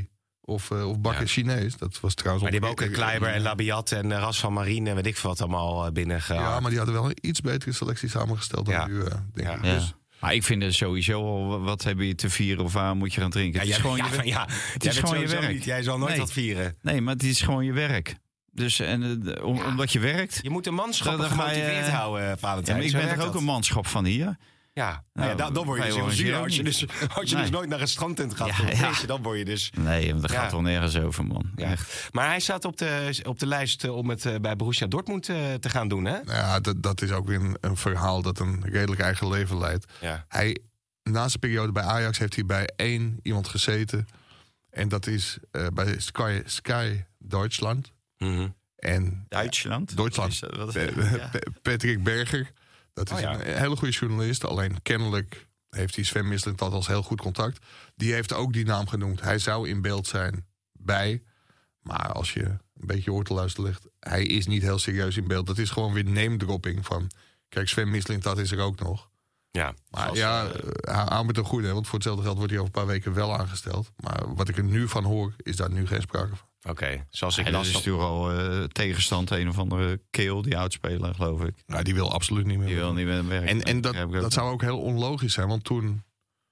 Of, uh, of bakken ja. Chinees. Dat was trouwens. Maar die hebben ook een Kleiber en Labiat en uh, Ras van Marine en weet ik veel wat allemaal uh, binnengehaald. Ja, maar die hadden wel een iets betere selectie samengesteld dan ja. nu, uh, denk ja. ik. Ja. Dus. Maar ik vind het sowieso al, wat heb je te vieren of waar moet je gaan drinken? Ja, het is ja, gewoon ja, je werk. Ja, het is gewoon je werk. Niet. Jij zal nooit nee. wat vieren. Nee, maar het is gewoon je werk. Dus en, uh, om, ja. omdat je werkt. Je moet een manschap gemotiveerd uh, houden, Valentijn. Ja, ik ben er ook een manschap van hier. Ja, nou, ja dan, dan word je dus heel zuur. Als je, dus, als je nee. dus nooit naar een strandtent gaat voor een feestje, dan word je dus... Nee, dat gaat ja. toch nergens over, man. Ja. Echt. Maar hij staat op de, op de lijst om het uh, bij Borussia Dortmund uh, te gaan doen, hè? Ja, dat, dat is ook weer een, een verhaal dat een redelijk eigen leven leidt. Ja. Hij, na zijn periode bij Ajax heeft hij bij één iemand gezeten. En dat is uh, bij Sky, Sky Duitsland. Mm-hmm. En, Duitsland? Duitsland. Wat is, wat is, ja. Patrick Berger. Dat is oh, ja. een hele goede journalist. Alleen kennelijk heeft hij Sven Mislintat als heel goed contact. Die heeft ook die naam genoemd. Hij zou in beeld zijn bij. Maar als je een beetje oor te luisteren legt, hij is niet heel serieus in beeld. Dat is gewoon weer name-dropping van... Kijk, Sven Mislintat is er ook nog. Ja, maar als, ja, uh, aan met een goede. Want voor hetzelfde geld wordt hij over een paar weken wel aangesteld. Maar wat ik er nu van hoor, is daar nu geen sprake van. Oké, okay. Zoals ik ja, dat is natuurlijk al uh, tegenstand een of andere keel, die oudspeler, geloof ik. Nou, die wil absoluut niet meer. Die wil niet meer werken. En, en dat, dat zou ook heel onlogisch zijn, want toen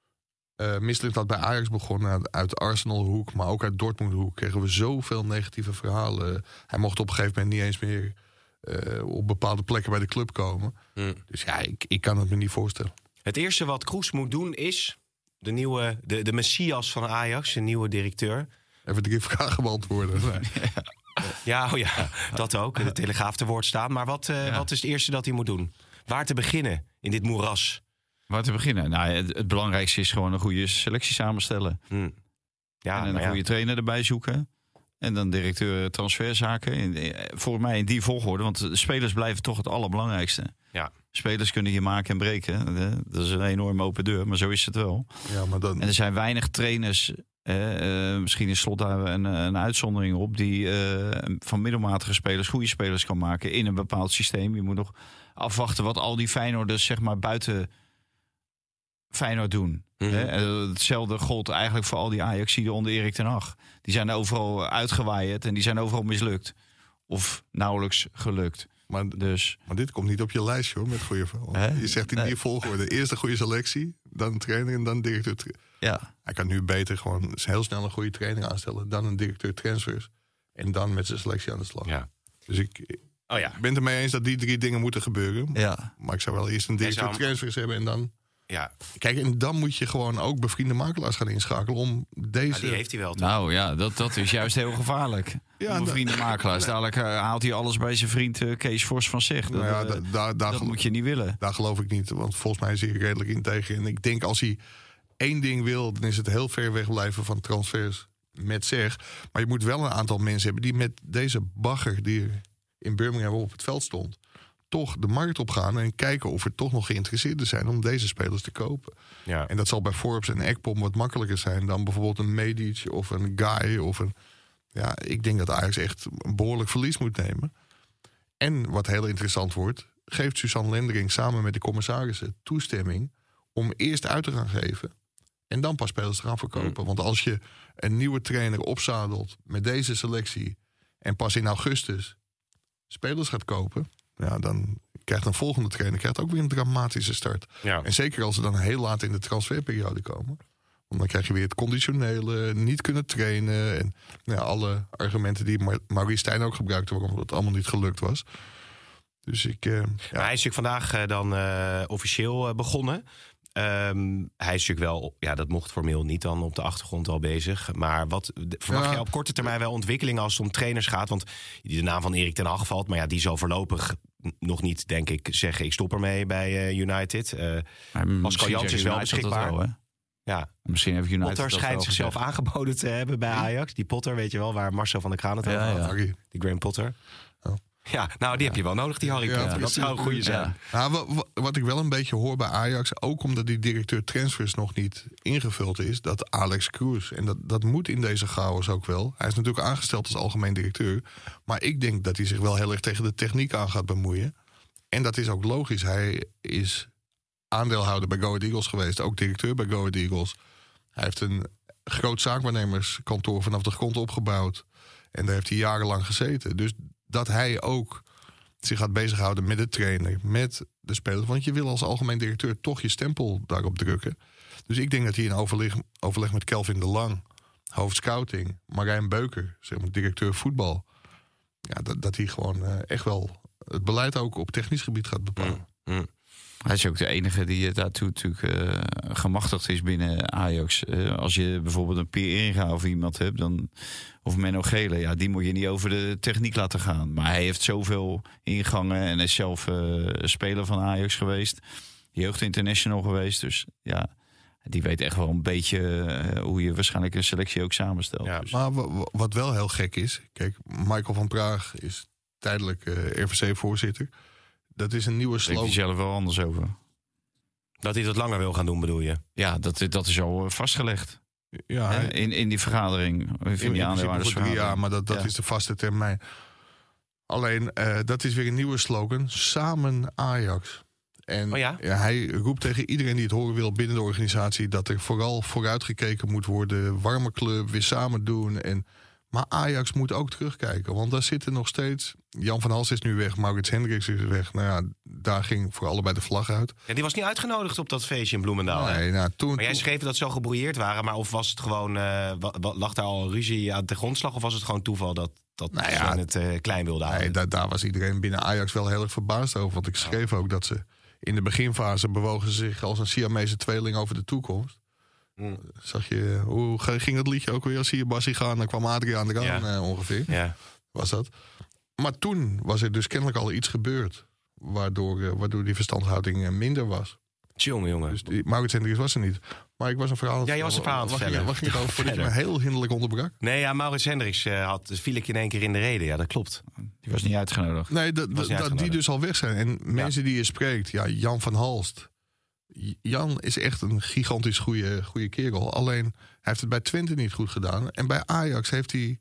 uh, Mislintat bij Ajax begon, uit, uit Arsenal-hoek, maar ook uit Dortmund-hoek, kregen we zoveel negatieve verhalen. Hij mocht op een gegeven moment niet eens meer uh, op bepaalde plekken bij de club komen. Hmm. Dus ja, ik, ik kan het me niet voorstellen. Het eerste wat Kroes moet doen is de nieuwe, de, de messias van Ajax, de nieuwe directeur. Even drie vragen beantwoorden. Nee. Ja, oh ja, dat ook. De Telegraaf te woord staan. Maar wat, uh, ja. wat is het eerste dat hij moet doen? Waar te beginnen in dit moeras? Waar te beginnen? Nou, het, het belangrijkste is gewoon een goede selectie samenstellen. Hmm. Ja, en een ja. goede trainer erbij zoeken. En dan directeur transferzaken. In, volgens mij in die volgorde. Want de spelers blijven toch het allerbelangrijkste. Ja. Spelers kunnen je maken en breken. Dat is een enorme open deur, maar zo is het wel. Ja, maar dan... En er zijn weinig trainers... Uh, uh, misschien is Slot daar een, een uitzondering op... die uh, van middelmatige spelers goede spelers kan maken... in een bepaald systeem. Je moet nog afwachten wat al die Feyenoorders zeg maar buiten Feyenoord doen. Mm-hmm. Hè? Hetzelfde gold eigenlijk voor al die Ajaxiden onder Erik ten Hag. Die zijn overal uitgewaaid en die zijn overal mislukt. Of nauwelijks gelukt. Maar, dus. maar dit komt niet op je lijstje, hoor, met goede verhaal. Je zegt in die nee. volgorde. Eerst een goede selectie, dan een trainer en dan directeur. Tra- ja. Hij kan nu beter gewoon heel snel een goede trainer aanstellen. Dan een directeur transfers. En dan met zijn selectie aan de slag. Ja. Dus ik oh ja. ben het ermee eens dat die drie dingen moeten gebeuren. Ja. Maar ik zou wel eerst een directeur zou... transfers hebben en dan... Ja. Kijk, en dan moet je gewoon ook bevriende makelaars gaan inschakelen om deze... Ja, die heeft hij wel. Toch? Nou ja, dat, dat is juist heel gevaarlijk. Ja, bevriende da- makelaars. Dadelijk uh, haalt hij alles bij zijn vriend uh, Kees Vos van zich. Dat, nou ja, da- da- da- dat gelo- moet je niet willen. Daar geloof ik niet, want volgens mij is hij redelijk integer. En ik denk als hij één ding wil, dan is het heel ver weg blijven van transfers met zeg. Maar je moet wel een aantal mensen hebben die met deze bagger die in Birmingham op het veld stond, toch de markt op gaan en kijken of er toch nog geïnteresseerden zijn om deze spelers te kopen. Ja. En dat zal bij Forbes en Ekpom wat makkelijker zijn dan bijvoorbeeld een Medic of een Guy of een... Ja, ik denk dat Ajax echt een behoorlijk verlies moet nemen. En wat heel interessant wordt, geeft Suzanne Lendering samen met de commissarissen toestemming om eerst uit te gaan geven en dan pas spelers te gaan verkopen. Mm. Want als je een nieuwe trainer opzadelt met deze selectie en pas in augustus spelers gaat kopen, ja, dan krijgt een volgende trainer krijgt ook weer een dramatische start. Ja. En zeker als ze dan heel laat in de transferperiode komen. Want dan krijg je weer het conditionele, niet kunnen trainen. En nou ja, alle argumenten die Mar- Maurice Stijn ook gebruikte, waarom het allemaal niet gelukt was. Dus ik... Uh, ja. Hij is natuurlijk vandaag uh, dan uh, officieel uh, begonnen. Um, hij is natuurlijk wel, ja, dat mocht formeel niet dan op de achtergrond al bezig. Maar wat verwacht ja. je op korte termijn wel ontwikkelingen als het om trainers gaat? Want de naam van Erik ten Hag valt, maar ja, die zal voorlopig nog niet, denk ik, zeggen ik stop ermee bij uh, United. Uh, Pascal Jansen is wel beschikbaar. Wel, ja. Misschien heeft United Potter schijnt zichzelf gezegd. aangeboden te hebben bij Ajax. Die Potter, weet je wel, waar Marcel van der Kraan het over ja, had. ja. Die Graham Potter. Oh. Ja, nou, die ja. heb je wel nodig, die Harry Potter. Ja, dat zou een goede zijn. Ja. Nou, wat, wat ik wel een beetje hoor bij Ajax, ook omdat die directeur transfers nog niet ingevuld is, dat Alex Kroes, en dat, dat moet in deze chaos ook wel. Hij is natuurlijk aangesteld als algemeen directeur. Maar ik denk dat hij zich wel heel erg tegen de techniek aan gaat bemoeien. En dat is ook logisch. Hij is aandeelhouder bij Go Ahead Eagles geweest, ook directeur bij Go Ahead Eagles. Hij heeft een groot zaakwaarnemerskantoor vanaf de grond opgebouwd. En daar heeft hij jarenlang gezeten. Dus dat hij ook zich gaat bezighouden met de trainer, met de spelers. Want je wil als algemeen directeur toch je stempel daarop drukken. Dus ik denk dat hij in overleg, overleg met Kelvin de Lang, hoofd scouting, Marijn Beuker, zeg maar directeur voetbal, ja, dat, dat hij gewoon uh, echt wel het beleid ook op technisch gebied gaat bepalen. Mm, mm. Hij is ook de enige die daartoe natuurlijk uh, gemachtigd is binnen Ajax. Uh, als je bijvoorbeeld een Pier Inga of iemand hebt, dan, of Menno Gele, ja, die moet je niet over de techniek laten gaan. Maar hij heeft zoveel ingangen en is zelf uh, speler van Ajax geweest. Jeugd international geweest, dus ja, die weet echt wel een beetje uh, hoe je waarschijnlijk een selectie ook samenstelt. Ja, dus. Maar w- wat wel heel gek is, kijk, Michael van Praag is tijdelijk uh, R V C-voorzitter. Dat is een nieuwe slogan. Denk je zelf wel anders over? Dat hij dat langer wil gaan doen, bedoel je? Ja, dat, dat is al vastgelegd. Ja, He, in, in die vergadering. In, in die aandeelhoudersvergadering. Ja, maar dat, dat ja. is de vaste termijn. Alleen, uh, dat is weer een nieuwe slogan. Samen Ajax. En oh ja? Ja, hij roept tegen iedereen die het horen wil binnen de organisatie dat er vooral vooruitgekeken moet worden. Warme club, weer samen doen. En, maar Ajax moet ook terugkijken. Want daar zitten nog steeds... Jan van Hals is nu weg, Maurits Hendricks is weg. Nou ja, daar ging voor allebei de vlag uit. Ja, die was niet uitgenodigd op dat feestje in Bloemendaal. Nee, nou, toen, maar jij schreef dat ze zo gebrouilleerd waren. Maar of was het gewoon... Uh, lag daar al ruzie aan de grondslag? Of was het gewoon toeval dat, dat nou ja, ze het uh, klein wilden houden? Nee, daar, daar was iedereen binnen Ajax wel heel erg verbaasd over. Want ik schreef ook dat ze... In de beginfase bewogen ze zich als een Siamese tweeling over de toekomst. Mm. Zag je, hoe ging dat liedje ook weer? Als hier Bassie gaan, dan kwam Adriaan eraan ja. uh, ongeveer. Ja. Was dat. Maar toen was er dus kennelijk al iets gebeurd. Waardoor, uh, waardoor die verstandhouding uh, minder was. Tjonge, jongen. Dus die, Maurits Hendricks was er niet. Maar ik was een verhaal... Ja, je was een verhaal aan het vertellen. Wat ging het over voordat je me heel hinderlijk onderbrak? Nee, ja, Maurits Hendricks uh, had, dus viel ik in één keer in de reden. Ja, dat klopt. Die was niet uitgenodigd. Nee, dat, dat, dat die dus al weg zijn. En ja. mensen die je spreekt, ja, Jan van Halst. Jan is echt een gigantisch goede, goede kerel. Alleen, hij heeft het bij Twente niet goed gedaan. En bij Ajax heeft hij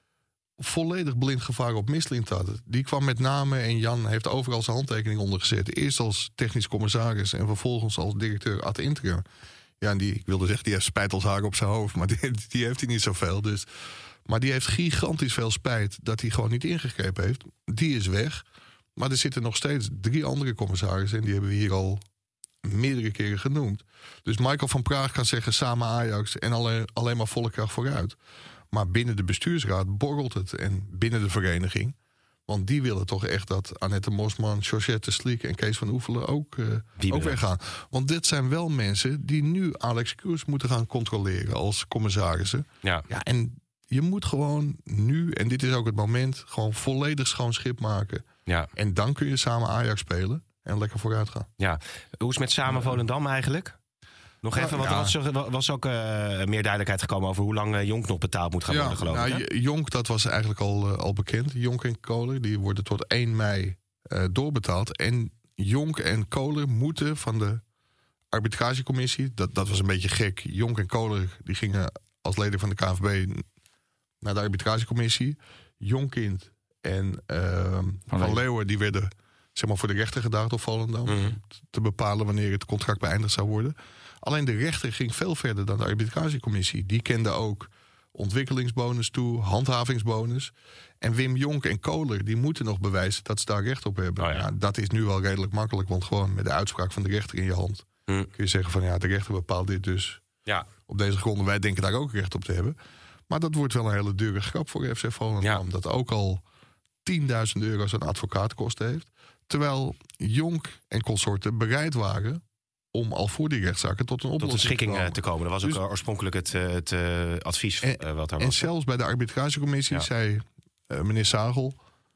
volledig blind gevaren op Mislintat. Die kwam met name en Jan heeft overal zijn handtekening onder gezet. Eerst als technisch commissaris en vervolgens als directeur ad interim. Ja, en die, ik wilde zeggen, die heeft spijt als haar op zijn hoofd. Maar die, die heeft hij niet zoveel. Dus. Maar die heeft gigantisch veel spijt dat hij gewoon niet ingegrepen heeft. Die is weg. Maar er zitten nog steeds drie andere commissarissen. En die hebben we hier al meerdere keren genoemd. Dus Michael van Praag kan zeggen samen Ajax en alleen, alleen maar volle kracht vooruit. Maar binnen de bestuursraad borrelt het. En binnen de vereniging. Want die willen toch echt dat Annette Mosman, Georgette Sliek en Kees van Oefelen ook, uh, ook weggaan. Want dit zijn wel mensen die nu Alex Kroes moeten gaan controleren als commissarissen. Ja. Ja, en je moet gewoon nu, en dit is ook het moment, gewoon volledig schoon schip maken. Ja. En dan kun je samen Ajax spelen en lekker vooruit gaan. Ja. Hoe is het met samen Volendam eigenlijk? Nog even, want ja. er was, was ook uh, meer duidelijkheid gekomen over hoe lang uh, Jonk nog betaald moet gaan ja, worden, geloof nou, ik. Hè? Jonk, dat was eigenlijk al, uh, al bekend. Jonk en Kohler, die worden tot één mei uh, doorbetaald. En Jonk en Kohler moeten van de arbitragecommissie, dat, dat was een beetje gek. Jonk en Kohler die gingen als leden van de K N V B naar de arbitragecommissie. Jonkind en uh, Van, van Leeuwen die werden zeg maar voor de rechter gedaagd op Volendam. Mm-hmm. Te bepalen wanneer het contract beëindigd zou worden. Alleen de rechter ging veel verder dan de arbitragecommissie. Die kende ook ontwikkelingsbonus toe, handhavingsbonus. En Wim Jonk en Kohler die moeten nog bewijzen dat ze daar recht op hebben. Oh ja. Ja, dat is nu wel redelijk makkelijk, want gewoon met de uitspraak van de rechter in je hand mm. kun je zeggen van ja, de rechter bepaalt dit dus. Ja. Op deze gronden, wij denken daar ook recht op te hebben. Maar dat wordt wel een hele dure grap voor F C Volendam. Ja. Dat ook al tienduizend euro's aan advocaatkosten heeft. Terwijl Jonk en consorten bereid waren om al voor die rechtszaken tot een oplossing tot een schikking te komen. te komen. Dat was ook dus, oorspronkelijk het, het uh, advies en, uh, wat daar en was. En zelfs bij de arbitragecommissie ja. zei uh, meneer Sagel,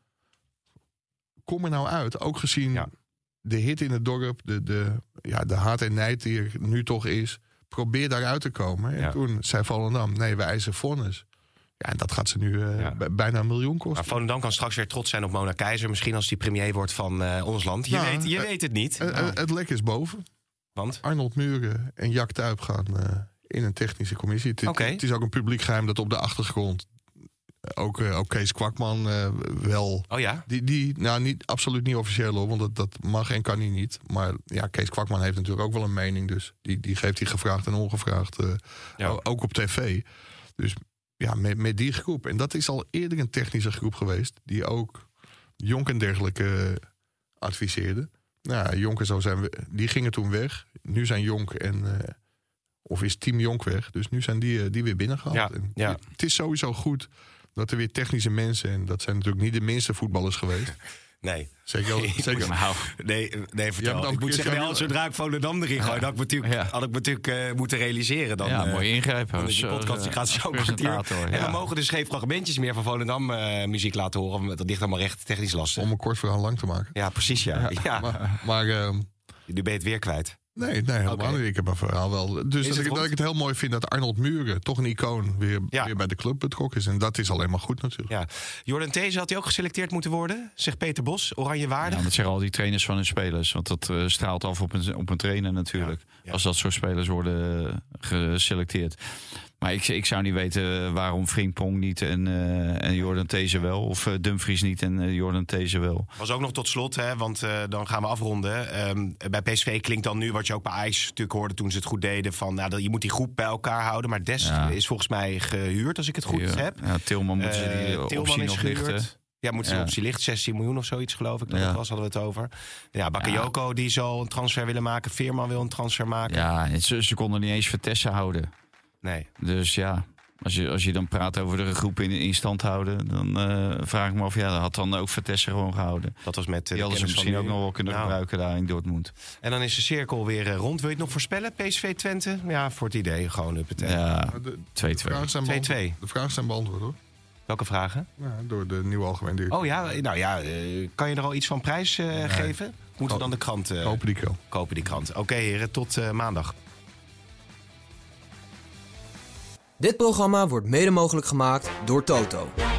kom er nou uit, ook gezien ja. de hit in het dorp, de, de, ja, de haat en nijd die er nu toch is, probeer daaruit te komen. En ja. toen zei Volendam, nee, wij eisen vonnis. Ja, en dat gaat ze nu uh, ja. b- bijna een miljoen kosten. Maar Volendam kan straks weer trots zijn op Mona Keizer. Misschien als die premier wordt van uh, ons land. Je, nou, weet, je uh, weet het niet. Uh, uh, het lek is boven. Want? Arnold Muren en Jack Tuip gaan uh, in een technische commissie. Het, okay. het is ook een publiek geheim dat op de achtergrond ook, uh, ook Kees Kwakman uh, wel. Oh ja? Die, die, nou, niet, absoluut niet officieel hoor, want dat, dat mag en kan hij niet. Maar ja, Kees Kwakman heeft natuurlijk ook wel een mening. Dus die, die geeft hij gevraagd en ongevraagd. Uh, ja. Ook op tv. Dus ja, met, met die groep. En dat is al eerder een technische groep geweest. Die ook Jonk en dergelijke uh, adviseerde. Nou, Jonk en zo zijn we, die gingen toen weg. Nu zijn Jonk en... Uh, of is Team Jonk weg. Dus nu zijn die, uh, die weer binnengehaald. Ja, en ja. Het is sowieso goed dat er weer technische mensen... en dat zijn natuurlijk niet de minste voetballers geweest... Nee. Zeker. zeker. Nou, nee, nee, vertel. Ik moet zeggen, nee, zodra ik Volendam erin gooi, ja. had ik natuurlijk, ja. had ik natuurlijk uh, moeten realiseren. Dan, ja, uh, mooi ingrijpen. Dan die podcast die gaat zo kwartier. Ja. En we mogen dus geen fragmentjes meer van Volendam uh, muziek laten horen. Dat ligt allemaal recht technisch lastig. Om een kort verhaal lang te maken. Ja, precies, ja. ja. ja. Maar, maar uh, nu ben je het weer kwijt. Nee, nee, helemaal okay. niet. Ik heb een verhaal wel. Dus dat ik, dat ik het heel mooi vind dat Arnold Muren, toch een icoon, weer, ja. weer bij de club betrokken is. En dat is alleen maar goed natuurlijk. Ja. Jordan These had hij ook geselecteerd moeten worden, zegt Peter Bos. Oranje waardig. Ja, dat zeggen al die trainers van hun spelers. Want dat uh, straalt af op een, op een trainer natuurlijk. Ja. Ja. Als dat soort spelers worden uh, geselecteerd. Maar ik, ik zou niet weten waarom Frimpong niet en, uh, en Jordan These wel. Of uh, Dumfries niet en uh, Jordan These wel. Was ook nog tot slot, hè, want uh, dan gaan we afronden. Um, bij P S V klinkt dan nu, wat je ook bij Ajax natuurlijk hoorde toen ze het goed deden. Van, nou, dat, je moet die groep bij elkaar houden. Maar Des ja. is volgens mij gehuurd, als ik het goed ja. heb. Ja, Tilman moet ze die uh, Tilman optie is nog gehuurd. lichten. Ja, moet ze ja. optie licht. zestien miljoen of zoiets, geloof ik. Dat ja. het was, hadden we het over. Ja, Bakayoko ja. die zal een transfer willen maken. Veerman wil een transfer maken. Ja, ze, ze konden niet eens Vitesse houden. Nee. Dus ja... Als je, als je dan praat over de groep in, in stand houden, dan uh, vraag ik me af, ja, dat had dan ook Vitesse gewoon gehouden. Dat was met uh, die hadden ze misschien ook nog wel kunnen nou. gebruiken daar in Dortmund. En dan is de cirkel weer uh, rond. Wil je het nog voorspellen, P S V Twente? Ja, voor het idee, gewoon up het. Ja, twee twee. twee twee. De vragen zijn beantwoord, hoor. Welke vragen? Ja, door de nieuwe algemeen directeur. Oh ja, nou ja, uh, kan je er al iets van prijs uh, nee. geven? Moeten we dan de krant... Uh, kopen die krant. Kopen die krant. Oké, okay, heren, tot uh, maandag. Dit programma wordt mede mogelijk gemaakt door Toto.